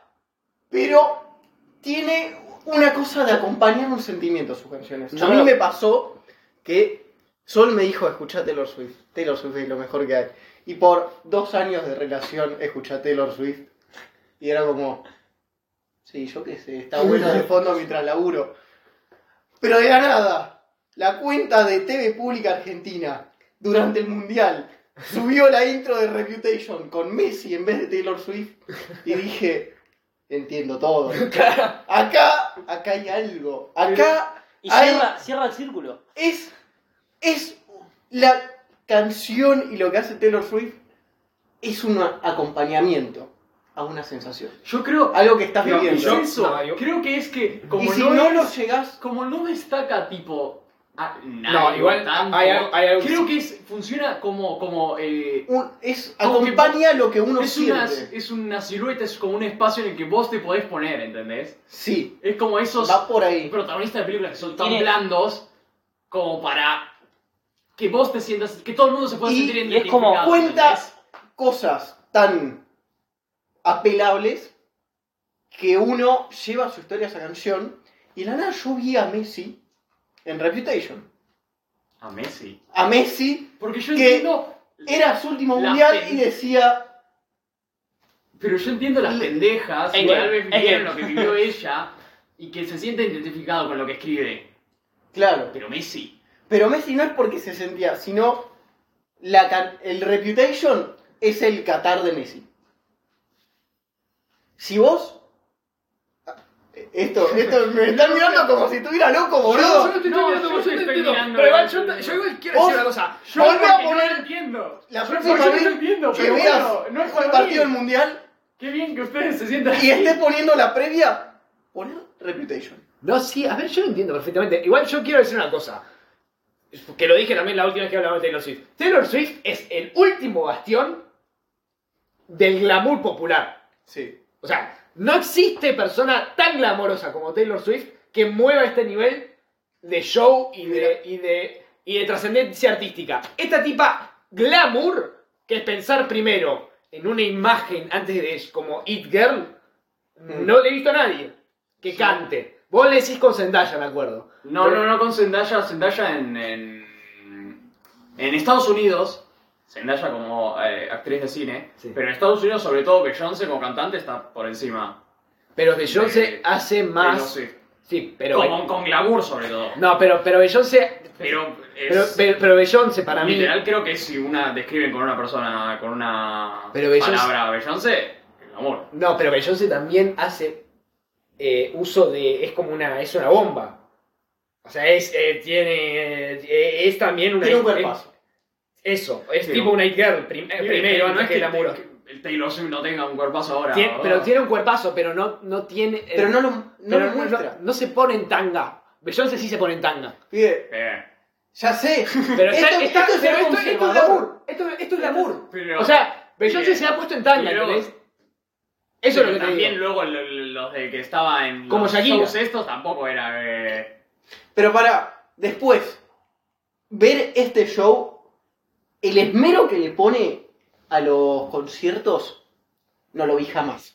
Pero tiene una cosa de acompañar un sentimiento sus canciones. No, a mí no. me pasó que Sol me dijo, escuchá Taylor Swift. Taylor Swift es lo mejor que hay. Y por dos años de relación escuché Taylor Swift. Y era como... Sí, yo qué sé, está bueno de fondo mientras laburo. Pero de la nada, la cuenta de T V Pública Argentina durante el Mundial subió la intro de Reputation con Messi en vez de Taylor Swift. Y dije, entiendo todo. Acá, acá hay algo. Acá Y hay- cierra, cierra el círculo. es, es la canción y lo que hace Taylor Swift es un acompañamiento a una sensación. Yo creo. Algo que estás creo que viviendo. es eso. No, yo- Creo que es que como Y si no, no es- lo llegás, como no destaca tipo a No, nadie igual tanto, hay algo- hay algo que creo sí. que es, funciona como como eh, un- es, Como que acompaña lo que uno es una siente. es una silueta, es como un espacio en el que vos te podés poner, ¿entendés? Sí, Es como esos va por ahí. protagonistas de películas que son tan Tiene- blandos como para que vos te sientas, que todo el mundo se pueda Y- sentir y es como identificado, Cuenta ¿entendés? cosas tan apelables que uno lleva a su historia a esa canción. Y la nada yo vi a Messi en Reputation. A Messi. A Messi, Porque yo que entiendo. era su último La mundial pen- y decía... Pero yo entiendo las Le- pendejas Es que que- tal vez es que- vivieron lo que vivió ella y que se siente identificado con lo que escribe. Claro. Pero Messi. Pero Messi no es porque se sentía, sino la, ca- el Reputation es el Qatar de Messi. Si vos... Esto, esto me están mirando como si estuviera loco, Yo, yo boludo. no te estoy No, mirando, yo vos te te estoy entiendo. mirando. Pero igual yo, yo igual quiero Vos- decir una cosa. Yo Volvé a porque no poner- lo entiendo. La Yo próxima porque no vez lo entiendo, que pero veas bueno, no es el para partido del mí. mundial Qué bien que ustedes se sientan. y esté poniendo la previa, poner Reputation. No, sí, a ver, yo lo entiendo perfectamente. Igual yo quiero decir una cosa. Que lo dije también la última vez que hablamos de Taylor Swift. Taylor Swift es el último bastión del glamour popular. Sí. O sea, no existe persona tan glamorosa como Taylor Swift que mueva este nivel de show y de, y de, y de trascendencia artística. Esta tipa glamour, que es pensar primero en una imagen antes de como It Girl, Mm. no le he visto a nadie que cante. Vos le decís con Zendaya, me acuerdo. No, no, no con Zendaya. Zendaya en, en, en Estados Unidos. Zendaya como eh, actriz de cine. Sí. Pero en Estados Unidos, sobre todo, Beyoncé como cantante está por encima. Pero Beyoncé de hace Taylor más... Swift. Sí, pero... Con, con glamour, sobre todo. No, pero, pero Beyoncé... Pero es... Pero, pero, pero Beyoncé para mí... literal, creo que si una describen con una persona, con una Pero Beyoncé- palabra Beyoncé, glamour. No, pero Beyoncé también hace eh, uso de... Es como una... Es una bomba. O sea, es... eh, tiene... eh, es también una... Tiene un cuerpazo. Eso. Es Sí, tipo un- una it girl prim- eh, primero, no antes es que el amor. que el Taylor Swift no tenga un cuerpazo ahora. Tiene- ¿verdad? pero tiene un cuerpazo, pero no, no tiene... eh, Pero no lo, no pero lo no, muestra. no- no se pone en tanga. Beyoncé sí se pone en tanga. Pibe, Eh, ya sé. Pero está, Esto- está- esto es pero ser esto, esto es conservador. glamour. Esto, esto es glamour. pero- O sea, Beyoncé Bien. se ha puesto en tanga, Pero- ¿entendés? Eso es lo pero que te también digo. luego lo- lo- los de que estaba en Como los Shakira. shows estos tampoco era... Eh, Pero para, después, ver este show, el esmero que le pone a los conciertos, no lo vi jamás.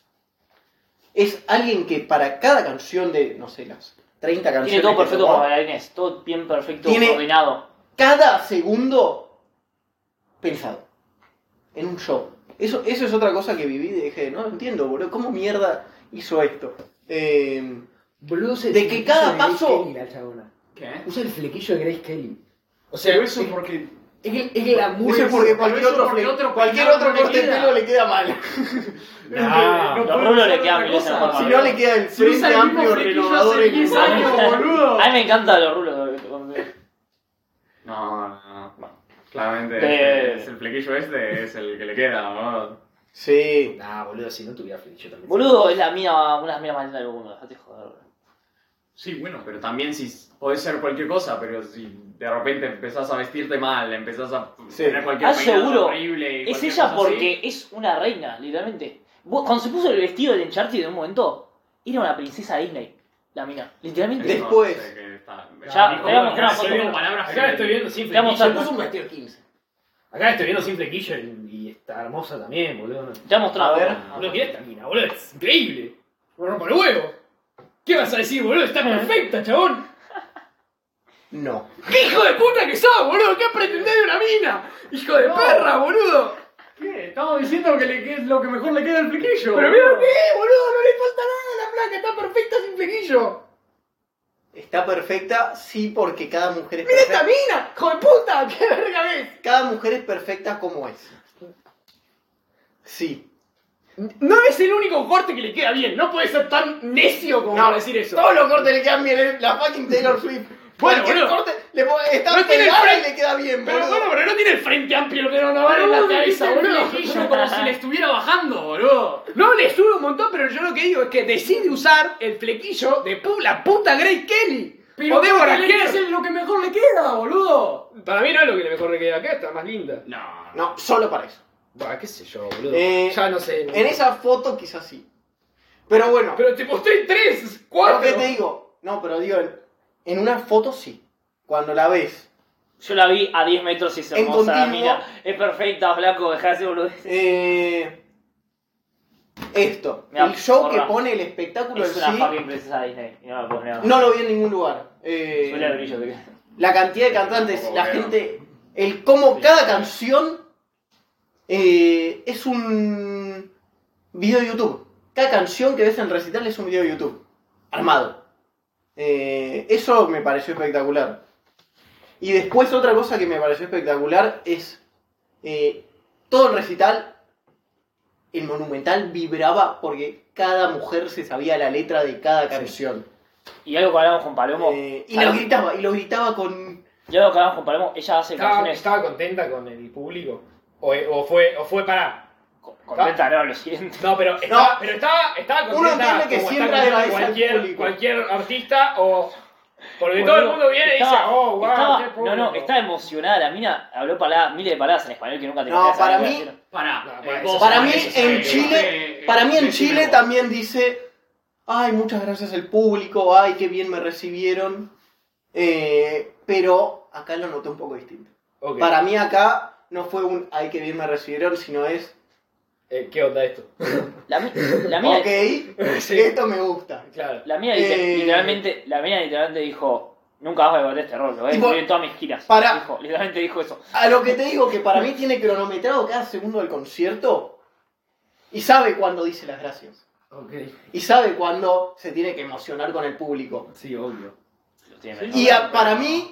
Es alguien que para cada canción de, no sé, las treinta canciones Tiene todo que perfecto tocó, con bailarines, todo bien perfecto, Tiene- coordinado. cada segundo pensado en un show. Eso, eso es otra cosa que viví y dije, no entiendo, boludo, ¿cómo mierda hizo esto? Eh, Boludo, usa el de que flequillo cada de Grace paso- Kelly, la chabona. ¿Qué? Usa el flequillo de Grace Kelly. O sea, Pero eso es, porque... es, que- es glamour. eso es porque pero cualquier eso otro, porque fle- otro cualquier peinado otro no le corte de queda. pelo le queda mal. No, los puede rulos ser le quedan otra mil veces cosa. mejor. Si no le queda el Se usa frente el mismo amplio flequillo renovador hace en diez años, boludo. A mí me encantan los rulos. No, no, no. no. Claramente De- este es el flequillo este es el que le queda, ¿no? Sí. Nah, boludo, si no tuviera flequillo también. Boludo, es la mina, una de las minas más lindas del mundo, dejate joder. boludo. Sí, bueno, pero también si podés ser cualquier cosa, pero si de repente empezás a vestirte mal, empezás a Sí. tener cualquier Ah, peinado seguro. horrible y Es cualquier ella cosa porque así, es una reina, literalmente. Vos- Cuando se puso el vestido de Uncharted en un momento, era una princesa Disney, la mina, literalmente. De- Después. no sé qué está- Ya, dijo- te voy a mostrar una dijo foto. con palabras Acá la estoy viendo sin Te voy a flequillo. mostrar. Puso un vestido quince. Acá la estoy viendo sin flequillo y, y está hermosa también, boludo. Te voy a mostrar A una ver. foto. Boludo, mira esta mina, boludo, es increíble. Me rompo el huevo. ¿Qué vas a decir, boludo? Está perfecta, chabón. No. ¿Qué hijo de puta que sos, boludo? ¿Qué pretendés de una mina? Hijo de perra, boludo. ¿Qué? Estamos diciendo que le que es lo que mejor le queda al flequillo. Pero mira qué, boludo, no le falta nada a la placa, está perfecta sin flequillo. Está perfecta, sí, porque cada mujer es ¡Mira esta perfecta. mina! ¡Hijo de puta! ¡Qué verga ves! Cada mujer es perfecta como es. Sí. No es el único corte que le queda bien, no puede ser tan necio como para decir eso. Todos los cortes le quedan bien, la fucking Taylor Swift. Bueno, Cualquier boludo. corte le pone- está No tiene pegada frente. y le queda bien, Pero boludo. bueno, pero no tiene el frente amplio de Donovan en la cabeza, boludo. flequillo como si le estuviera bajando, boludo. No, le sube un montón, pero yo lo que digo es que decide usar el flequillo de pu- la puta Grace Kelly. Pero o Deborah porque le- Kerr. es lo que mejor le queda, boludo. Para mí no es lo que le mejor le queda acá, está más linda. No, No, solo para eso. Bah, qué sé yo, boludo. Eh, ya no sé. En esa foto quizás sí. Pero bueno, Pero te mostré tres, lo cuatro. que te digo, no, pero digo, en, en una foto sí. Cuando la ves, Yo la vi a diez metros y es En hermosa la continuo. mina. Es perfecta, flaco, dejá de hacer boludez. eh, esto. Mirá, el show porra. que pone el espectáculo Es en una sí, fucking princesa Disney. Y no la puedo negar. no lo vi en ningún lugar. Eh, Suele el brillo. Te... la cantidad de cantantes, Tampoco la veo. gente, el cómo cada canción eh, es un video de YouTube. Cada canción que ves en recital es un video de YouTube. Armado. Eh, eso me pareció espectacular. Y después otra cosa que me pareció espectacular es eh, todo el recital, el Monumental vibraba porque cada mujer se sabía la letra de cada canción. Y algo que hablamos con Palomo. Eh, y lo gritaba, y lo gritaba con... Y algo que hablamos con Palomo, ella hace ¿Estaba, canciones. estaba contenta con el público? ¿O, o fue, o fue para...? Contenta, no, lo siento. No, pero estaba, No. pero estaba, estaba Uno contenta entiende que como siempre está contenta agradece al cualquier, público. cualquier artista o... Porque Boludo, todo el mundo viene y dice, estaba- oh, wow, estaba- qué público. No, no, estaba emocionada. La mina habló palabras, miles de palabras en español que nunca te No, imaginas para saber mí- decir. Para, No, eh, para vos- eso Para mí eso en sí, Chile, eh, para mí en decime Chile vos. también dice, ay, muchas gracias al público, ay, qué bien me recibieron. Eh, pero acá lo noté un poco distinto. Ok. Para mí acá no fue un, ay, qué bien me recibieron, sino es, Eh, ¿Qué onda esto? La, mi- la mina, ok, Sí. esto me gusta. Claro. la mina liter- Eh. literalmente, la mina literalmente dijo, nunca vas a devolver este rol, lo voy a Tipo, incluir en todas mis giras. para- Dijo, literalmente dijo eso. A lo que te digo que para mí tiene cronometrado cada segundo del concierto y sabe cuándo dice las gracias. Ok. Y sabe cuándo se tiene que emocionar con el público. Sí, obvio. Lo tiene. Y a- para mí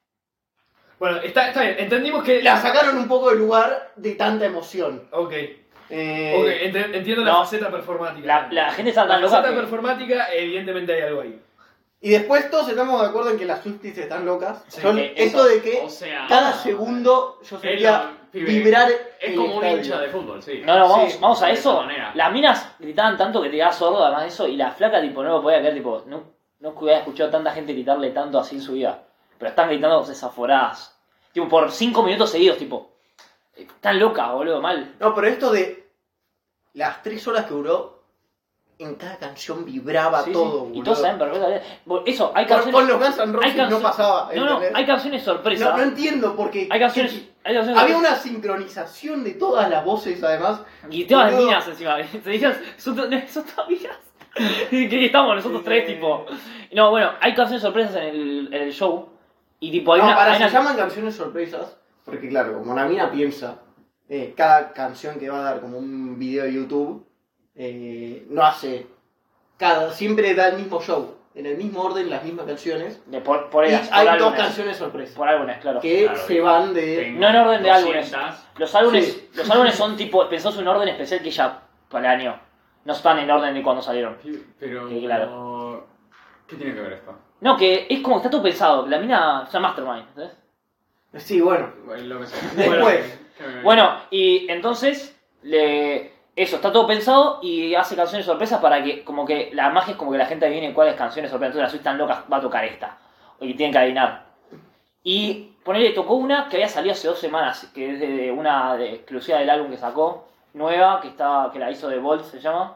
Bueno, está, está bien. Entendimos que... la sacaron un poco del lugar de tanta emoción. Ok. Eh, Ok, ent- entiendo la no. faceta performática. La, la gente está La tan loca faceta que... performática, evidentemente hay algo ahí. Y después todos estamos de acuerdo en que las Swifties están locas. Sí, Son- eh, esto eso. de que O sea, cada no, segundo yo es sentía lo- pibe, vibrar Es el como un estadio. hincha de fútbol, sí. No, no, vamos, Sí, vamos a de eso. esa manera. Las minas gritaban tanto que te quedabas sordo además de eso. Y la flaca, tipo, no lo podía creer, tipo, no, no hubiera escuchado a tanta gente gritarle tanto así en su vida. Pero están gritando desaforadas. Tipo, por cinco minutos seguidos, tipo. Están locas, boludo, mal. No, pero esto de las tres horas que duró, en cada canción vibraba Sí, sí. todo. Y boludo. todos saben perfectamente. Bo- Eso, hay Con, canciones. con los Guns N' hay Roses no cancio- pasaba. No, no, ¿entendés? hay canciones sorpresa. No, no entiendo porque Hay canciones. Hay canciones había sorpresa. una sincronización de todas las voces además. Y todas las Boludo. minas encima. Se decían, son, to- son todas minas. Y que estamos nosotros tres, tipo. No, bueno, hay canciones sorpresas en el, en el show. Y tipo, hay No, una. para hay se una- llaman canciones sorpresas, porque claro, como la mina piensa, eh, cada canción que va a dar como un video de YouTube, eh, no hace, cada, siempre da el mismo show, en el mismo orden, las mismas canciones, de por, por y ellas, por hay dos álbumes. canciones sorpresas, Por álbumes, claro. que Claro, se que van de... tengo No en orden de álbumes. doscientas. Los álbumes, Sí. los álbumes son tipo, pensados en un orden especial que ya planeó. No están en orden de cuando salieron. Pero, Sí, claro. ¿qué tiene que ver esto? No, que es como que está todo pensado. La mina, o sea, Mastermind, ¿entendés? Sí, bueno, Bueno, Lo que sea. Después. Bueno, Bueno, y entonces, le, eso, está todo pensado y hace canciones sorpresas para que, como que la magia es como que la gente adivine cuáles canciones sorpresas. Entonces la Switch tan loca va a tocar esta. Y tienen que adivinar. Y ponele, tocó una que había salido hace dos semanas, que es de, de una de, exclusiva del álbum que sacó, nueva, que está, que la hizo de Bolt, se llama.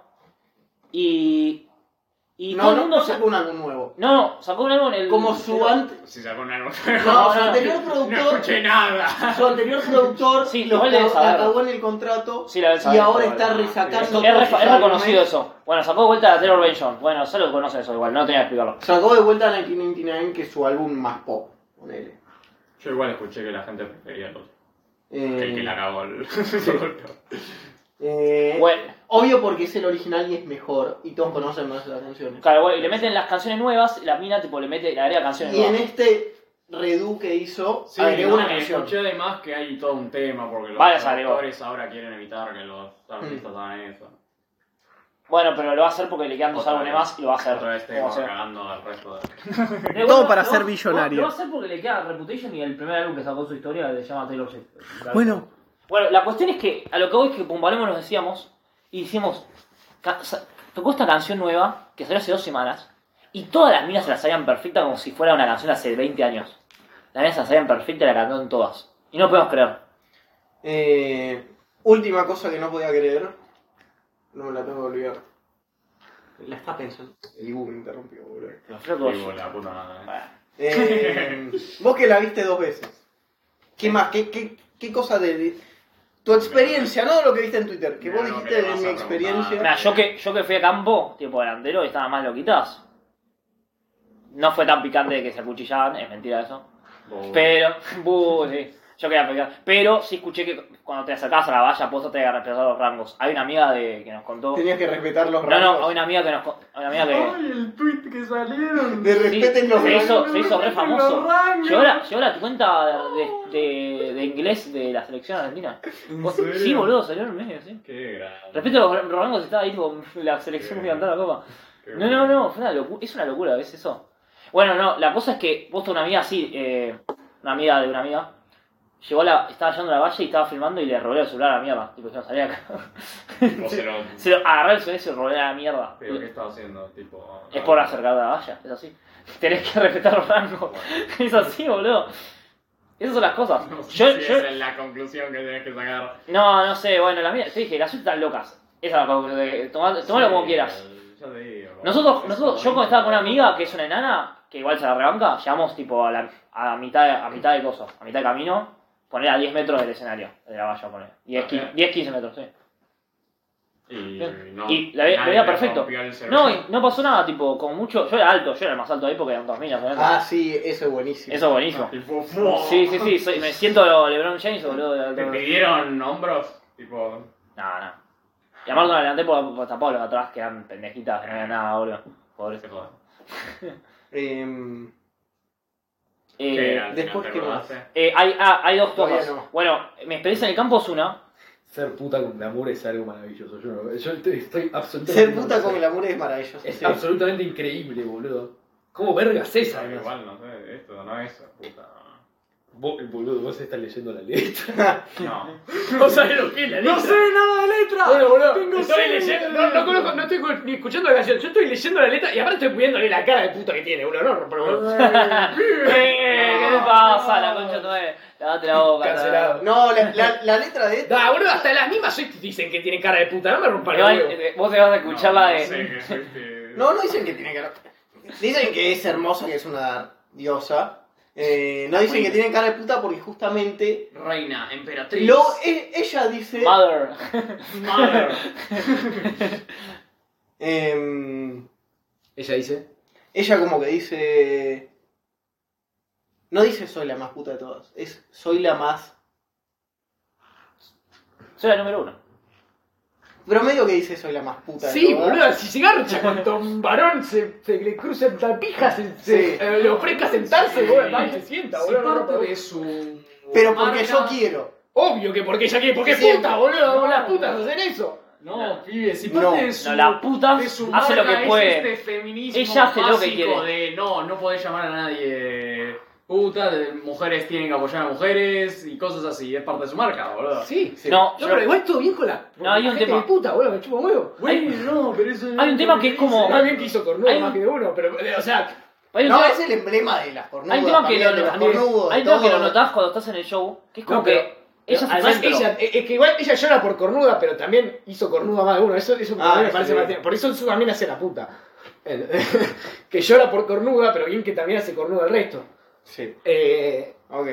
Y. Y no, todo el no, mundo no se- sacó un álbum nuevo. No, no, sacó un álbum en el. Como su, ante- Si sacó un álbum. no, No, su no, anterior No productor, escuché nada. su anterior productor Sí, lo igual debes acabó, saberlo. acabó en el contrato Sí, la debes y saber, ahora pero está bueno, resacando sí, todos Es, re- sus es reconocido álbumes. eso. Bueno, sacó de vuelta a Terror Benjon. Bueno, se lo conoce eso igual, no tenía que explicarlo. Sacó de vuelta a mil novecientos noventa y nueve, que es su álbum más pop, ponele. Yo igual escuché que la gente prefería el otro. Eh, Que el que la cagó el. eh, Bueno, Obvio porque es el original y es mejor, y todos conocen más las canciones. claro, bueno, y le meten las canciones nuevas, la mina tipo le mete, le agrega canciones Y en nuevas. este redo que hizo, Sí, agregó no, una y canción. escuché además que hay todo un tema porque los Varias agregó. productores ahora quieren evitar que los artistas hagan eso. Bueno, pero lo va a hacer porque le quedan dos Otra álbumes vez. más y lo va a hacer. Otra vez Lo tengo va a hacer. cagando al resto de. Eh, Todo bueno, para lo ser va- billonario. Lo va a hacer porque le queda Reputation y el primer álbum que sacó su historia que se llama Taylor Swift. Bueno, Bueno, la cuestión es que a lo que voy es que Pumbalemos nos decíamos y dijimos, ca- sa- tocó esta canción nueva que salió hace dos semanas y todas las minas se la sabían perfecta como si fuera una canción de hace veinte años. Las minas se la sabían perfecta y la cantaron todas. Y no lo podemos creer. eh, última cosa que no podía creer, no me la tengo que olvidar. La está pensando. El Ibu me interrumpió, boludo. Los flacos. Digo, la puta madre. Bueno, Eh, vos que la viste dos veces. ¿Qué más? ¿Qué, qué, qué cosa de, de- Tu experiencia, no lo que viste en Twitter, que Mira vos lo que dijiste le de vas mi a experiencia. preguntar. Mira, yo que, yo que fui a campo, tiempo delantero, y estaban más loquitas. No fue tan picante que se acuchillaban, es mentira eso. Vos- Pero, buh, sí, yo quería pegar. Pero sí escuché que cuando te acercabas a la valla, vos te que respetar los rangos. Hay una amiga de, que nos contó. Tenías que respetar los No, rangos. no, hay una amiga que nos con- hay una amiga que. Ay, el tweet que salieron. De Sí, respeten los se rangos. hizo, se hizo re Respeten famoso. los rangos. Llegó la, llegó la cuenta de, de, de inglés de la selección argentina. ¿En Vos- serio? Sí, boludo, salió en el medio, sí. Qué grande. Respecto a los rangos, estaba ahí tipo la selección que cantaba la copa. Qué No, no, no, fue una locura, es una locura, ¿ves eso? Bueno, no, la cosa es que vos una amiga así, eh, una amiga de una amiga, llegó a la, estaba yendo a la valle y estaba filmando y le robé el celular a la mierda. Tipo, yo salí acá. Vos se lo- Se lo agarré el celular y se lo robé a la mierda. ¿Pero qué estaba haciendo? Tipo... Es por acercarte a la valla, es así. Tenés que respetar los rangos. Es así, boludo. Esas son las cosas. No sé Yo, si yo, esa es la conclusión que tenés que sacar. no, no sé, bueno, las mías, te dije, las suyas están locas. Esa es la conclusión. Tomalo Sí, como quieras. Ya te digo. Nosotros, Es nosotros, yo como- cuando estaba con una amiga que es una enana, que igual se la rebanca, llegamos tipo a la a mitad de, a mitad de cosas, a mitad de camino, poner a diez metros del escenario, de la valla, poner. diez, Ah, bien. quince metros, sí. Y, Bien. no, Y la ve- nadie veía le perfecto. rompió el celular. No, y no pasó nada, tipo, con mucho, yo era alto, yo era el más alto ahí porque eran dos minas, obviamente. Ah, sí, eso es buenísimo. Eso es buenísimo. Tipo, ¡fua! Sí, sí, sí, soy- me siento LeBron James, boludo. de ¿Te alto. pidieron hombros? Tipo... No, no. Y aparte me adelanté por, por tapar los de atrás, que eran pendejitas, que no había nada, boludo. Pobre. Se jodan. Em, Eh, ¿Qué era? después, ¿Te ¿qué más? acordaste? eh, hay, ah, hay dos Todavía cosas. no. Bueno, mi experiencia en el campo es una. Ser puta con glamour es algo maravilloso. Yo, no- yo estoy, estoy absolutamente. ser puta con el amor es maravilloso. Es sí. absolutamente increíble, boludo. ¿Cómo vergas es No, además? igual, no sé, esto no es puta. Vos, boludo, vos estás leyendo la letra. No. No sabes lo que es la letra. ¡No sé nada de letra! Bueno, boludo, Tengo estoy sed. leyendo, no, no conozco, no estoy ni escuchando la canción, yo estoy leyendo la letra y aparte estoy viéndole la cara de puta que tiene, uno, no, pero bueno. Eh, ¿Qué te pasa? La concha tu madre. Lavate la boca. Cancelado. No, la, la, la letra de esta. Da, boludo, hasta las mismas Swift dicen que tienen cara de puta, no me rompan el Igual, huevo. eh, vos te vas a escuchar No, la no de. sé qué fuiste- No, no dicen que tiene cara. Dicen que es hermosa, que es una diosa. Eh, no dicen que tiene cara de puta porque justamente. Reina, emperatriz. Lo, e- ella dice. Mother. Mother. em, Ella dice, ella como que dice. No dice soy la más puta de todas. Es soy la más. Soy la número uno. Pero medio que dice soy la más puta de sí, todas. boludo, si se garcha cuando un varón se, se le cruza la pija, se, se Sí. eh, le ofrezca sentarse, boludo, va y se sienta, Si boludo. no, no, parte no. de su... Pero porque marca- yo quiero. Obvio que porque ella quiere, porque es Sí. puta, boludo, No. las putas hacen eso. No, pibe, si No. parte de su... No, la puta de su hace lo marca que es puede. este feminismo Ella hace lo que básico quiere. de no, no podés llamar a nadie puta, de mujeres tienen que apoyar a mujeres y cosas así, es parte de su marca, boludo. Sí, Sí. No, No, yo- pero igual todo bien con la. No, hay la un gente tema. de puta, boludo, me chupa un huevo. Bueno, no, pero eso no hay un tema que es como- Más bien que hizo cornudo Hay un- más que uno, pero, eh, o sea, hay un No, tema, es el emblema de las cornudas. hay un tema que también, lo, de los hay cornudos, un tema que lo todo. notás cuando estás en el show, que es como No, pero- que ella es el además centro. ella, eh, es que igual ella llora por cornuda, pero también hizo cornuda más de uno. Eso, eso Ah, a mí me parece sí. más- por eso eso también hace la puta. El- que llora por cornuda, pero bien que también hace cornuda el resto. Sí, Eh, ok.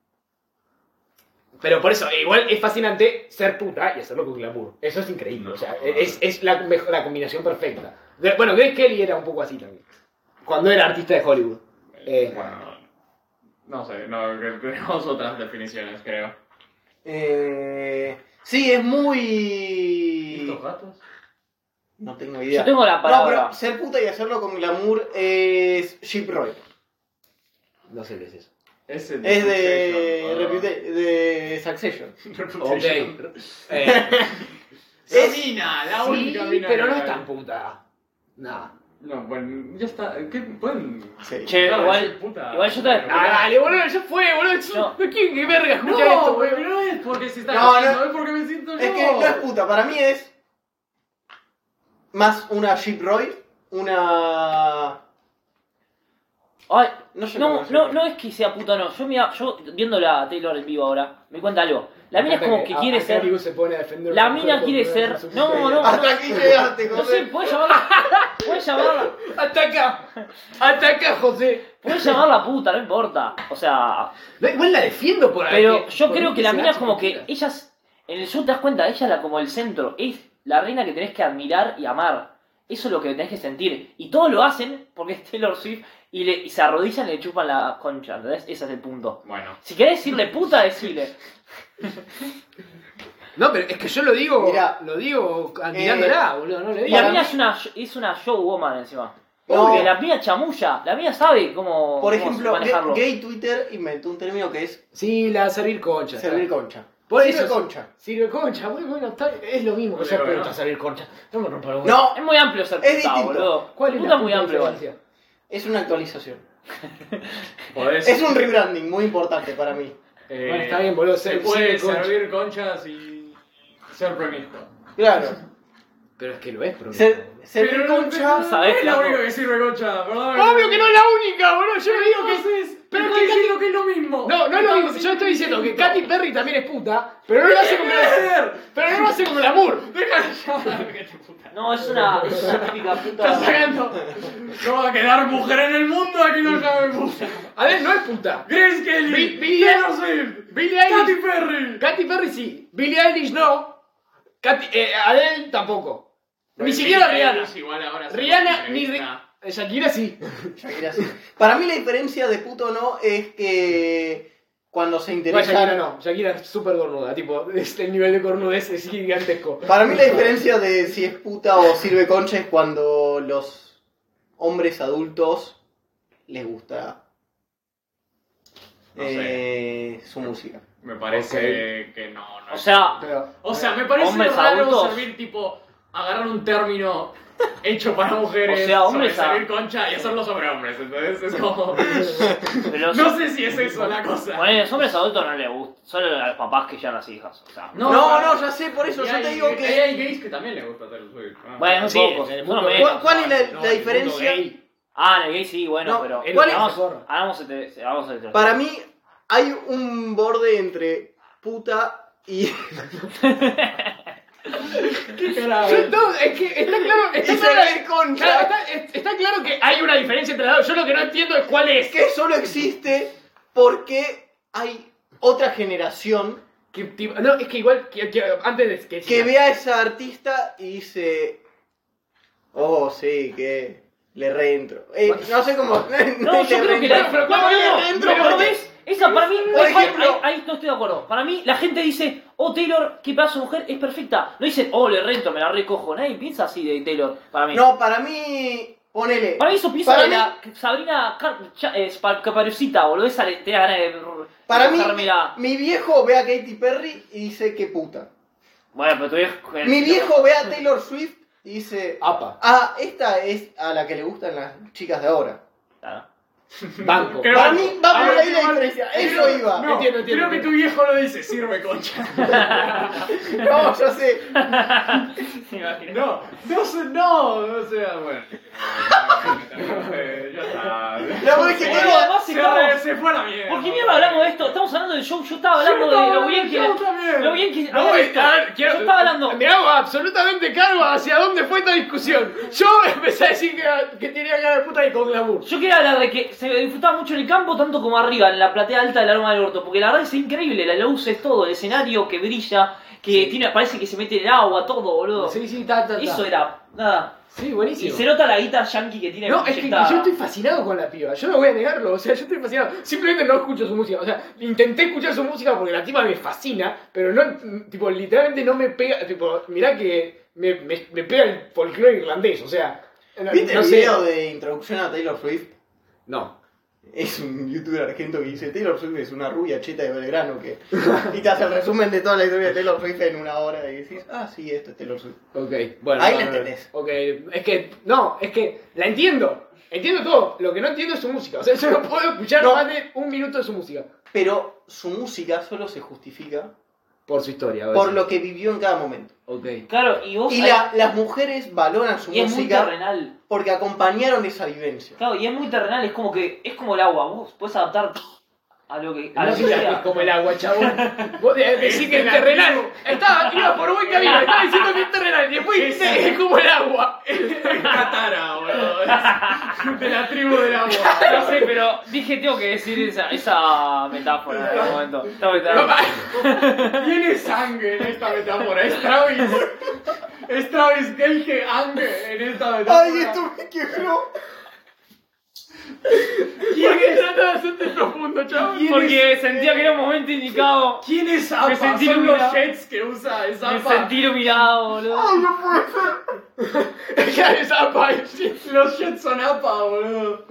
pero por eso, igual es fascinante ser puta y hacerlo con glamour. Eso es increíble. O sea, es, es la, mejor, la combinación perfecta. Gre- Bueno, Grace Kelly era un poco así también. Cuando era artista de Hollywood. Eh, Bueno, no sé, no, que tenemos otras definiciones, creo. Eh, sí, es muy. ¿Estos gatos? No tengo idea. Yo tengo la No, palabra. pero ser puta y hacerlo con glamour es Chip Roy. no sé qué es eso. Es, el Es de, Succession, Reputa- de Succession. ¿no? Ok. Eh, La Es- mina, la sí, única mina. pero no que es hay. tan puta. Nada. No, bueno, ya está. ¿Qué pueden? Sí. Che, Claro, igual, decir puta. igual yo te Ah, dale, boludo, ya fue, boludo. No. ¿De quién qué verga No, escucha esto, pero boludo? no es porque se está No, haciendo, no. es porque me siento yo. Es que no es puta, para mí es más una Chip Roy, una. Ay, No sé no, cómo no, decirlo. no es que sea puta, no. Yo, mira, yo viéndola a Taylor en vivo ahora, me cuenta algo. La mina es como que quiere Acá ser. Diego se pone a defender La a su mina mujer quiere por ser- poner su no, puta no. idea. Hasta aquí llegaste, No sé, José. puedes llamarla. Puedes llamarla. Ataca, ataca, José. Puedes llamarla puta, no importa. O sea. No, igual la defiendo por Pero que- yo por creo mí que la se mina es hace como que mentira. ella es, En el show te das cuenta, ella es la, como el centro, es la reina que tenés que admirar y amar. Eso es lo que tenés que sentir. Y todos lo hacen porque es Taylor Swift y, le, y se arrodillan y le chupan la concha, ¿entendés? Ese es el punto. Bueno. Si querés decirle puta, decile. No, pero es que yo lo digo, Mirá, lo digo admirándola, eh, boludo, no le Y digo. la Para mina mí- es una, es una showwoman encima. No. Porque la mina chamulla, la mina sabe cómo, Por cómo ejemplo, manejarlo. Gay Twitter inventó un término que es Sí, la servir concha. servir está. concha. Por Sirve eso concha. Sirve concha, muy bueno, está- es lo mismo que Muy ser bueno. puta, servir concha. No me rompa los huevos. No, Es muy amplio ser Es puta, distinto. boludo. ¿Cuál es puta la muy puta amplio, igual. diferencia? es una actualización. Podés, Es un rebranding muy importante para mí. eh, Bueno, está bien, boludo, Se ser- puede sirve concha. servir conchas y ser promiscuo. Claro. Pero es que lo es, pero. Ser- servir Pero no- concha. no ¿Sabés, es la flaco? única que sirve concha, perdón. Obvio que no es la única, boludo. Yo le digo que. Entonces, Pero estoy que diciendo que es lo mismo. No, no es lo mismo. Yo estoy diciendo que Katy Perry también es puta, pero no lo hace como la. Pero no lo hace como el amor. No, es una, es una típica Estás puta. sacando. No va a quedar mujer en el mundo aquí no llame puta. A ver, no es puta. Grace Kelly, Bi- Billie- Taylor Swift, Billie Katy Eilish. Perry. Katy Perry sí. Billie Eilish no. Katy, eh, Adele tampoco. Ni siquiera Rihanna. Igual ahora se Rihanna pone ni entrevista. Ri- Shakira sí. Shakira sí. Para mí la diferencia de puto no es que cuando se Igual Shakira interesan. no. Shakira es súper cornuda. Tipo, este, el nivel de cornudez es gigantesco. Para mí la diferencia de si es puta o sirve concha es cuando los hombres adultos les gusta No eh, su música. Me parece que no, no. O sea, Pero, O sea, me parece Hombres raro adultos. servir tipo, agarrar un término hecho para mujeres, O sea, hombres sobre a- servir concha y hacerlo sobre hombres, entonces es como... pero No sé si es eso la cosa. Bueno, a los hombres adultos no les gusta, solo a los papás que ya las hijas. O sea, No, no, ya sé, por eso Y yo hay- te digo y que. hay gays que también les gusta Taylor Swift. ¿no? bueno, sí, pocos, en el uno mundo- menos. ¿Cuál, cuál es la, No, la en el mundo diferencia? gay. Ah, en el gay sí, bueno, No, pero. es ¿cuál lo que es? hace Hagamos, zorra. hagamos, este- hagamos el Para mí hay un borde entre puta y. ¿Qué carajo? Yo- no, es que está claro. Está, Y claro, servir concha. claro, está, está claro que hay una diferencia entre las dos. Yo lo que no entiendo es cuál es. Que solo existe porque hay otra generación Que, tipo, no, es que igual, que, que antes de que... que ve a esa artista y dice. Oh, sí, que le reentro. Eh, no sé cómo. No, yo creo que la. pero no, ¿cómo no, le no, reentro? pero Porque- ¿ves? Esa para mí. Por ahí- ejemplo- ahí, ahí no estoy de acuerdo. Para mí, la gente dice, oh, Taylor, qué pedazo de mujer, es perfecta. No dicen, oh, le rento, me la recojo. Nadie piensa así de Taylor, para mí. No, para mí. Ponele. Para mí eso piensa Para de mí- la Sabrina Car- Cha- eh, Spa- Caperucita, boludo. Esa le tenía ganas de. Para mí, cogérmela. mi viejo ve a Katy Perry y dice que puta. Bueno, pero tu viejo. Mi viejo ve a Taylor Swift y dice. Apa, Ah, esta es a la que le gustan las chicas de ahora. Claro. banco. Creo- Para mí va por A ver, ahí la igual- diferencia. Eso creo- iba. No, Entiendo, entiendo, creo que entiendo. tu viejo lo dice, sirve concha. No, ya sé. Me imagino. No, no sé, no, o sea, bueno. Eh, ya está. La verdad es que Boludo, tenía- además se Se, acabó. re- se fue a la mierda. ¿Por qué mierda hablamos de esto? Estamos hablando del show. Yo estaba hablando Yo de estaba lo bien que. hablando del show también. Lo bien que. No, hablaba de eh, esto. a ver, quiero- Yo estaba hablando. Me hago absolutamente cargo hacia dónde fue esta discusión. Yo empecé a decir que, que tenía cara de puta y con glamour. Yo quería hablar de que se disfrutaba mucho en el campo, tanto como arriba, en la platea alta del arma del orto, porque la verdad es increíble, la luz es todo, el escenario que brilla, que tiene, parece que se mete el agua, todo, boludo. Sí, sí, ta, ta, ta. Eso era, nada. Sí, Y buenísimo. se nota la guitarra yankee que tiene No, es que, que inyectada. yo estoy fascinado con la piba, yo no voy a negarlo, o sea, yo estoy fascinado. Simplemente no escucho su música, o sea, intenté escuchar su música porque la tipa me fascina, pero no, tipo, literalmente no me pega, tipo, mirá que me, me, me pega el folclore irlandés, o sea, no, ¿Viste no el sé. video de introducción a Taylor Swift? No. Es un youtuber argento que dice Taylor Swift es una rubia cheta de Belgrano que... Y te hace el resumen de toda la historia de Taylor Swift en una hora y decís, ah, sí, esto es Taylor Swift. Ok, bueno. Ahí no, la no, entendés. Ok, es que, no, es que la entiendo. Entiendo todo. Lo que no entiendo es su música. O sea, yo no puedo escuchar No. más de un minuto de su música. Pero su música solo se justifica Por su historia. a ver. por lo que vivió en cada momento. Ok. Claro, y vos... Y la- las mujeres valoran su y es muy música terrenal. porque acompañaron esa vivencia. Claro, y es muy terrenal, es como que, es como el agua, vos podés adaptar a lo que... A No lo que digas sea. que es como el agua, chabón. Vos de- decís que es terrenal. Estaba, iba por buen camino. Estaba diciendo que es terrenal. Y después dijiste que es como el agua. Es Katara, boludo. es de la tribu del agua. No sé, pero dije, tengo que decir esa, esa metáfora en algún momento. Esta metáfora. Tiene sangre en esta metáfora, es Travis. Es Travis Kelge Ange en esta metáfora. ¡Ay, esto me quebró! ¿Quién es trata de hacerte profundo, chaval? Porque sentía que era un momento indicado. ¿Quién es Zappa? Me sentí Son iluminado. los jets que usa Me Zappa. sentí iluminado, boludo. ¡Ay, no puede ser! Ya es Zappa, los jets son Zappa, boludo.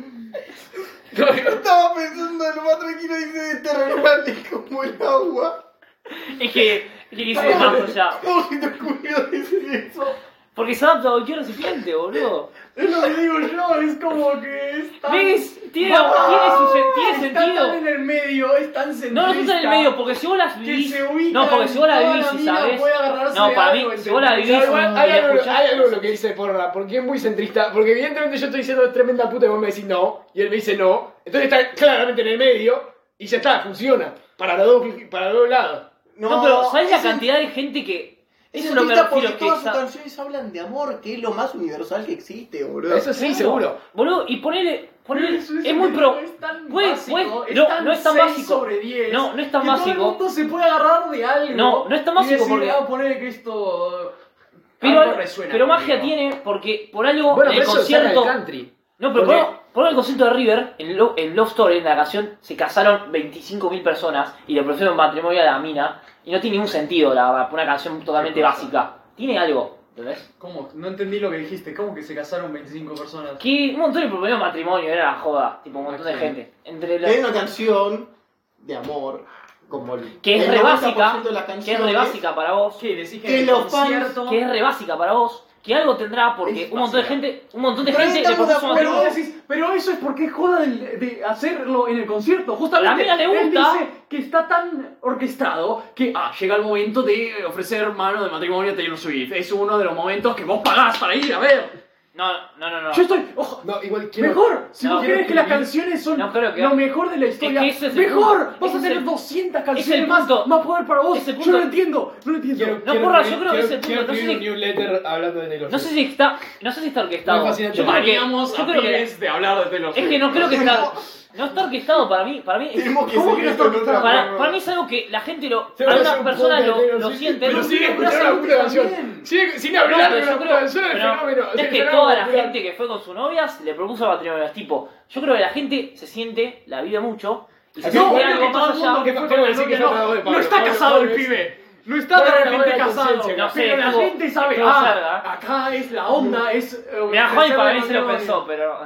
Estaba pensando en lo más tranquilo y dice terrenal como el agua. Es que, es que quise ir más allá. ¿Cómo se te ocurrió decir eso? Porque se adapta a cualquier recipiente, boludo. Es lo que digo yo, es como que es tan... ¿Ves? Tiene, tiene, su, sen- tiene Está tan sentido. en el medio, es tan centrista. No, no está en el medio, porque si vos las que vivís. se ubica No, porque si vos la en toda vivís la y mina, sabés. puede agarrarse No, de para mí, algo, si vos la ¿entendés? vivís. Igual, y hay, la algo, escuchás- hay algo en lo que dice Porra, porque es muy centrista, porque evidentemente yo estoy diciendo tremenda puta y vos me decís no, y él me dice no, entonces está claramente en el medio, y ya está, funciona, para los dos, para los dos lados. No, pero ¿sabés la es cantidad de gente que. Es Eso es lo que me centrista porque refiero, que todas sus esa- canciones hablan de amor, que es lo más universal que existe, boludo. Eso sí, seguro. Boludo, y ponele. ponele Eso es muy lo que pro. digo, Es tan Puede- básico, puede- es no, tan no es tan seis básico. sobre diez, No, no es tan que básico. todo el mundo se puede agarrar de algo. No, no es tan básico y decir, porque- ah, poner que esto... Pero, algo resuena pero magia conmigo. tiene porque por algo Bueno, en pero el eso es saca concierto. del country. No, pero Porque- por, por el concierto de River, en, Lo- en Love Story, en la canción, se casaron veinticinco mil personas y le propusieron matrimonio a la mina. Y no tiene ningún sentido, la verdad, una canción totalmente ¿Qué cosa? básica. Tiene algo, ¿entendés? ¿Cómo? No entendí lo que dijiste. ¿Cómo que se casaron veinticinco personas? Que un montón le proponieron matrimonio, era la joda, tipo un montón de Ok. gente. Entre la- Hay una canción de amor, como el, que es el re noventa por básica, ciento de las que es canciones. re básica para vos, ¿Qué? Decís que, Que en el los fans- concierto... que es re básica para vos, que algo tendrá porque Es un montón de básica. gente, un montón de Pero ahí gente le estamos de propuso Pero vos matrimonio. decís, pero eso es porque es joda de, de hacerlo en el concierto. Justamente A la mina le él gusta. dice que está tan orquestado que ah, llega el momento de ofrecer mano de matrimonio a Taylor Swift. Es uno de los momentos que vos pagás para ir a ver. No, no, no, no. Yo estoy, ojo, No, igual quiero... mejor. Si no, vos quiero crees que las escribir- canciones son no creo que- lo mejor de la historia, que ese es el mejor. punto. Vas Ese a es tener el- doscientas es canciones el más, punto. más poder para vos. Ese Yo punto. no lo entiendo, no lo entiendo. Quiero, No, quiero porra, escribir- yo creo que quiero- ese punto, quiero no sé escribir si- un newsletter hablando de Taylor No sé Swift. si está, no sé si está orquestado. Muy fascinante. Yo creo que, Haríamos yo a creo que pibes de hablar de Taylor es Swift. que no creo que está, no está orquestado para mí, para mí es- Tenemos que ¿Cómo seguir que no esto en está otra para, forma. para mí es algo que la gente lo, Se va a algunas hacer un personas podcast de lo, Taylor lo Swift, sienten. Pero No, sigue pero escuchando hace la puta canción. también. Sigue, sin No, hablar pero de yo la puta creo- canción, el pero fenómeno. no es el que fenómeno toda la popular. gente que fue con sus novias le propuso matrimonio. Es tipo, yo creo que la gente se siente, la vive mucho y se Aquí No, siente igual algo que todo más el mundo allá. que fue Quiero con la decir que novia, falta algo de no, Pablo. no está Pablo, casado Pablo el es- pibe. No está Pablo de era repente buena casado. conciencia, no sé, Pero la estuvo- gente sabe, estuvo ah, cerca. acá es la onda, es... eh, Mira, Juan ofrecerle para mí se lo matrimonio. pensó, pero.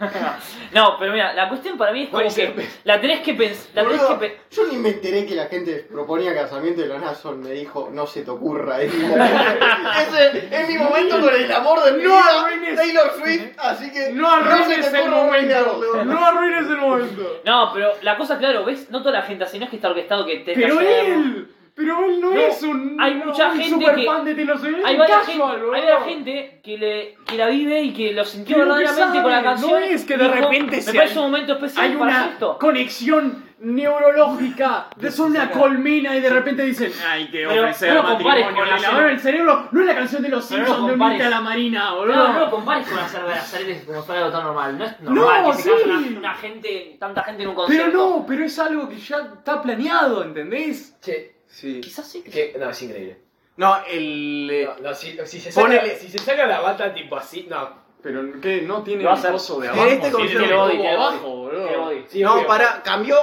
No, pero mira, la cuestión para mí es como Puede ser. que la tenés que pensar. La tenés que Boludo, pe- yo ni me enteré que la gente proponía casamiento y la Nason me dijo, no se te ocurra, es mi momento. Ese es mi momento con el amor de mi No vida, arruines- Taylor Swift, así que No se te arruines el ocurra momento. arruinarlo. No arruines el momento. No, pero la cosa, claro, ¿ves? No toda la gente así, no es que está orquestado que te Pero hacerlo. él... Pero él no, No, es un... hay mucha un gente super que- fan de Taylor Swift. es Hay un varias casual, gente, boludo. hay varias gente que, le, que la vive y que lo sintió Pero que verdaderamente con la sabe, canción. no es que de Dijo, repente me sea- parece un momento especial Hay para una hacer esto. conexión neurológica. Son una colmena y de repente dicen, hay que Pero ofrecer no lo compares matrimonio. con Le hacer- lavaron el cerebro. No es la canción de los Pero no Simpsons de compares. unirte a la marina, boludo. No, no lo compares con hacer hacer como fuera algo tan normal. No es normal No, que se sí. case una, una gente, tanta gente en un Pero concierto. no, pero es algo que ya está planeado, ¿entendés? Che, Sí. Quizás sí. que, no, es increíble. No, el... eh, No, no, si, si, se saca, Ponele- si se saca la bata tipo así, no. Pero que no tiene Lo va a el hacer. coso de En abajo. este tiene concierto- el body, tubo tiene abajo, body. boludo. Qué body. Sí, no, obvio. para, cambió...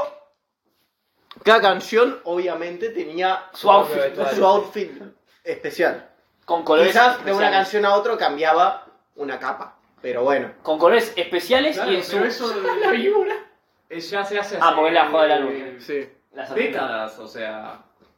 Cada canción, obviamente, tenía Su outfit. su outfit especial. Con colores Quizás de una especiales. canción a otra cambiaba una capa, pero bueno. Con colores especiales Claro, y en su. pero eso La víbora. eh, ya se hace Ah, hace, porque es la joda del eh, álbum. Sí. La serpiente. décadas, o sea...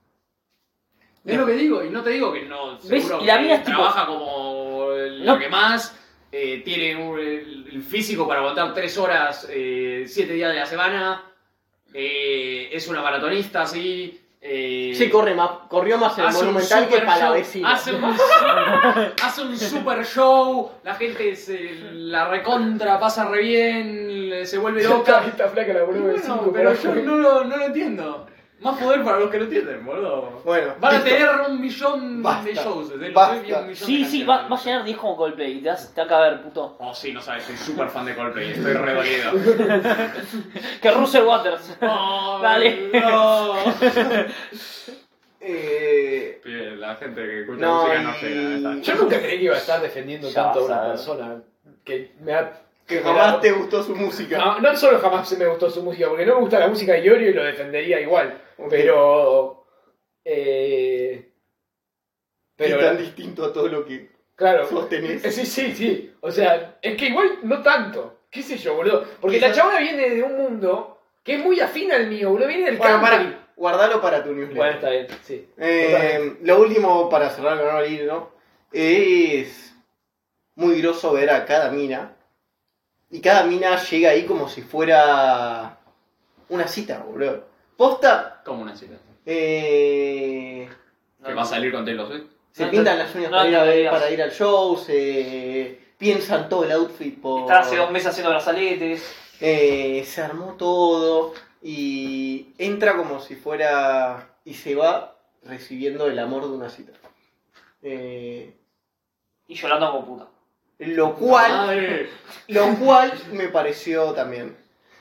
Es lo que digo, y no te digo que no, ¿Ves? seguro Y la que vida es tipo- trabaja como el- No. lo que más, eh, tiene un- el, el físico para aguantar tres horas, eh, siete días de la semana, eh, es una maratonista, así... Eh, Sí, corre más, corrió más en el hace un Monumental que super para la show, vecina. Hace un, hace un super show, la gente se la recontra, pasa re bien, se vuelve Esta, loca. esta flaca la Y boludo de bueno, cinco pero por yo año. no lo, no lo entiendo. Más poder para los que lo entienden, boludo. Bueno, Van a listo. tener un millón Basta. de shows. De los Basta. Swift y un millón Sí, de sí, va, va a canciones. llenar diez como Coldplay y te vas te va a caber, puto. Oh, sí, no sabes, soy súper fan de Coldplay, estoy re dolido. Que Russell Waters. Oh, Dale. No. Eh, Pibe, la gente que escucha No, música no y- llega a esta. Yo nunca creí que iba a estar defendiendo Ya tanto a vas a una ver. persona que me ha... que me jamás ha- te gustó su música. No, no solo jamás se me gustó su música, porque no me gusta la música de Iorio y lo defendería igual. Ok. Pero... Eh, Pero pero... tan distinto a todo lo que Claro. sostenés. Eh, Sí, sí, sí. O sea, es que igual no tanto. ¿Qué sé yo, boludo? Porque Quizás- la chabona viene de un mundo que es muy afín al mío, boludo. Viene del Bueno, country. para, guardalo para tu newsletter. Bueno, está bien, sí. Eh, lo último para cerrar con el hilo, ¿no? Es muy groso ver a cada mina. Y cada mina llega ahí como si fuera una cita, boludo. Posta, Como una cita. eh, ¿Que va a salir con Taylor Swift? se No, pintan no, las uñas no, para, ir no a, digas. para ir al show, se piensan todo el outfit por... Estar hace dos meses haciendo brazaletes. Eh, se armó todo y entra como si fuera y se va recibiendo el amor de una cita. Eh, Y llorando como puta. lo cual, Madre. lo cual me pareció también.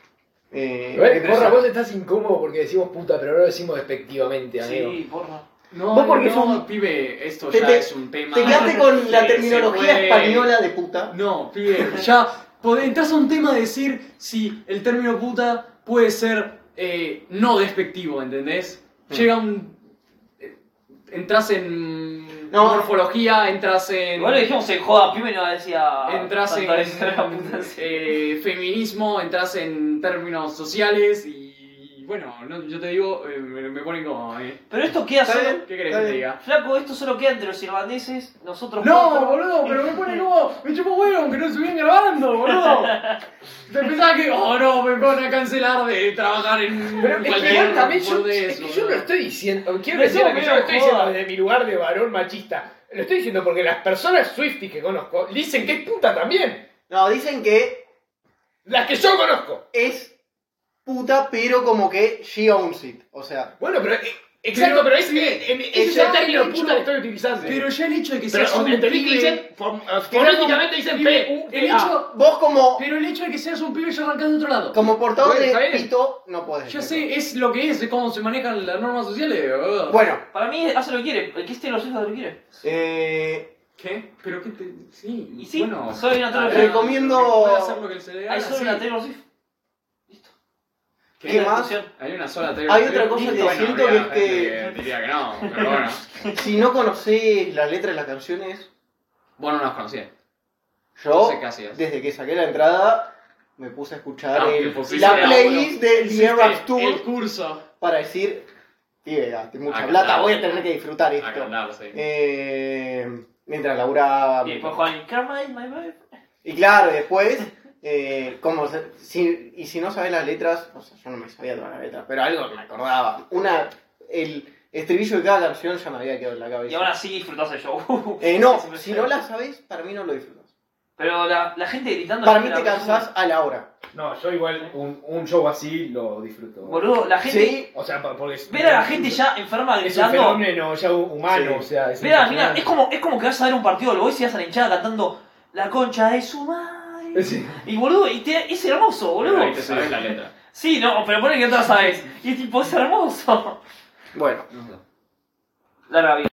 Eh, ¿Ves? me Porra, pareció- vos estás incómodo porque decimos puta, pero no lo decimos despectivamente, amigo. Sí, porra. No, Vos porque no, sos- pibe, esto Te- ya te- es un tema. Te quedaste con la que se terminología puede- española de puta. No, pibe, ya podés- entras a un tema de decir si el término puta puede ser eh, no despectivo, ¿entendés? Mm. Llega un. eh, entras en No. morfología, entras en. Igual lo dijimos en joda, pibe no decía. Entras en tanta vez la puta. eh, feminismo, entras en términos sociales y bueno, no, yo te digo, eh, me, me pone como... eh. Pero esto queda Está solo. bien. ¿Qué querés Está que te bien. diga? Flaco, esto solo queda entre los irlandeses, nosotros No, cuatro. boludo, pero me pone como... Me chupo huevo aunque no estuvieran grabando, boludo. Te pensaba que, oh no, me van a cancelar de trabajar en Pero es que cualquier igual también yo, boludez, es que yo boludo. lo estoy diciendo, quiero Me decir estamos que yo lo estoy medio diciendo joda. desde mi lugar de varón machista. Lo estoy diciendo porque las personas Swifties que conozco dicen que es puta también. No, dicen que Las que yo conozco. es puta, pero como que she owns it. O sea, Bueno, pero... eh, Exacto, pero, Pero, es, sí, eh, en- ese es ella- el término el hecho- puta que estoy utilizando. Pero ya el hecho de que Pero seas un entendí que pibe... dicen, fon- eh, fonéticamente dicen P, U, El T, A. hecho... vos como, Pero el hecho de que seas un pibe ya arrancás de otro lado. como portador Bueno, está de bien. pito, no podés. Ya decirlo. sé, es lo que es, es cómo se manejan las normas sociales, boludo. Bueno, Para mí hace lo que quiere, el que esté en los hijos hace lo que quiere. eh, ¿Qué? ¿Pero qué te...? Sí, Y sí, bueno... soy una Taylor ah, Swift. recomiendo- Puede hacer lo que se le Hay gana, solo sí. una Taylor Swift. Listo. ¿Qué Fin de más? discusión. Hay una sola Taylor Hay Swift. otra cosa que Bueno, siento habría que es gente que- diría que no, pero bueno. si no conocés las letras de las canciones, Vos no las conocías. yo, No sé qué hacías. desde que saqué la entrada, me puse a escuchar Ah, el- que pusiste la la- playlist de The Hiciste Eras Tour el curso. para decir, pibe, gasté mucha A plata, cantar. voy a tener que disfrutar A esto. cantar, sí. Eh, mientras laburaba. Y después Juan, Karma is my wife. Y claro, después, eh, como se- si, y si no sabes las letras, o sea, yo no me sabía todas las letras, pero algo me acordaba. Una, el estribillo de cada canción ya me había quedado en la Y cabeza. ahora sí disfrutás el show. Eh, no, Sí, sí, si sí. no la sabes, para mí no lo disfrutas. Pero la, la gente gritando. Para la mí te gente la- cansás a la hora. No, yo igual un, un show así lo disfruto. Boludo, la gente. Sí, O sea, pa- porque... Ver a la gente ya enferma Es un gritando. fenómeno ya humano, Sí. o sea... Es Ver a la mina, impresionante. es como, es como que vas a ver un partido del Boys y vas a la hinchada cantando La concha de su madre. Sí. Y boludo, y te- es hermoso, Pero boludo. ahí te sabes la letra. Sí, no, pero pone que no te la sabes. Y tipo, es hermoso. bueno. No sé. Larga vida.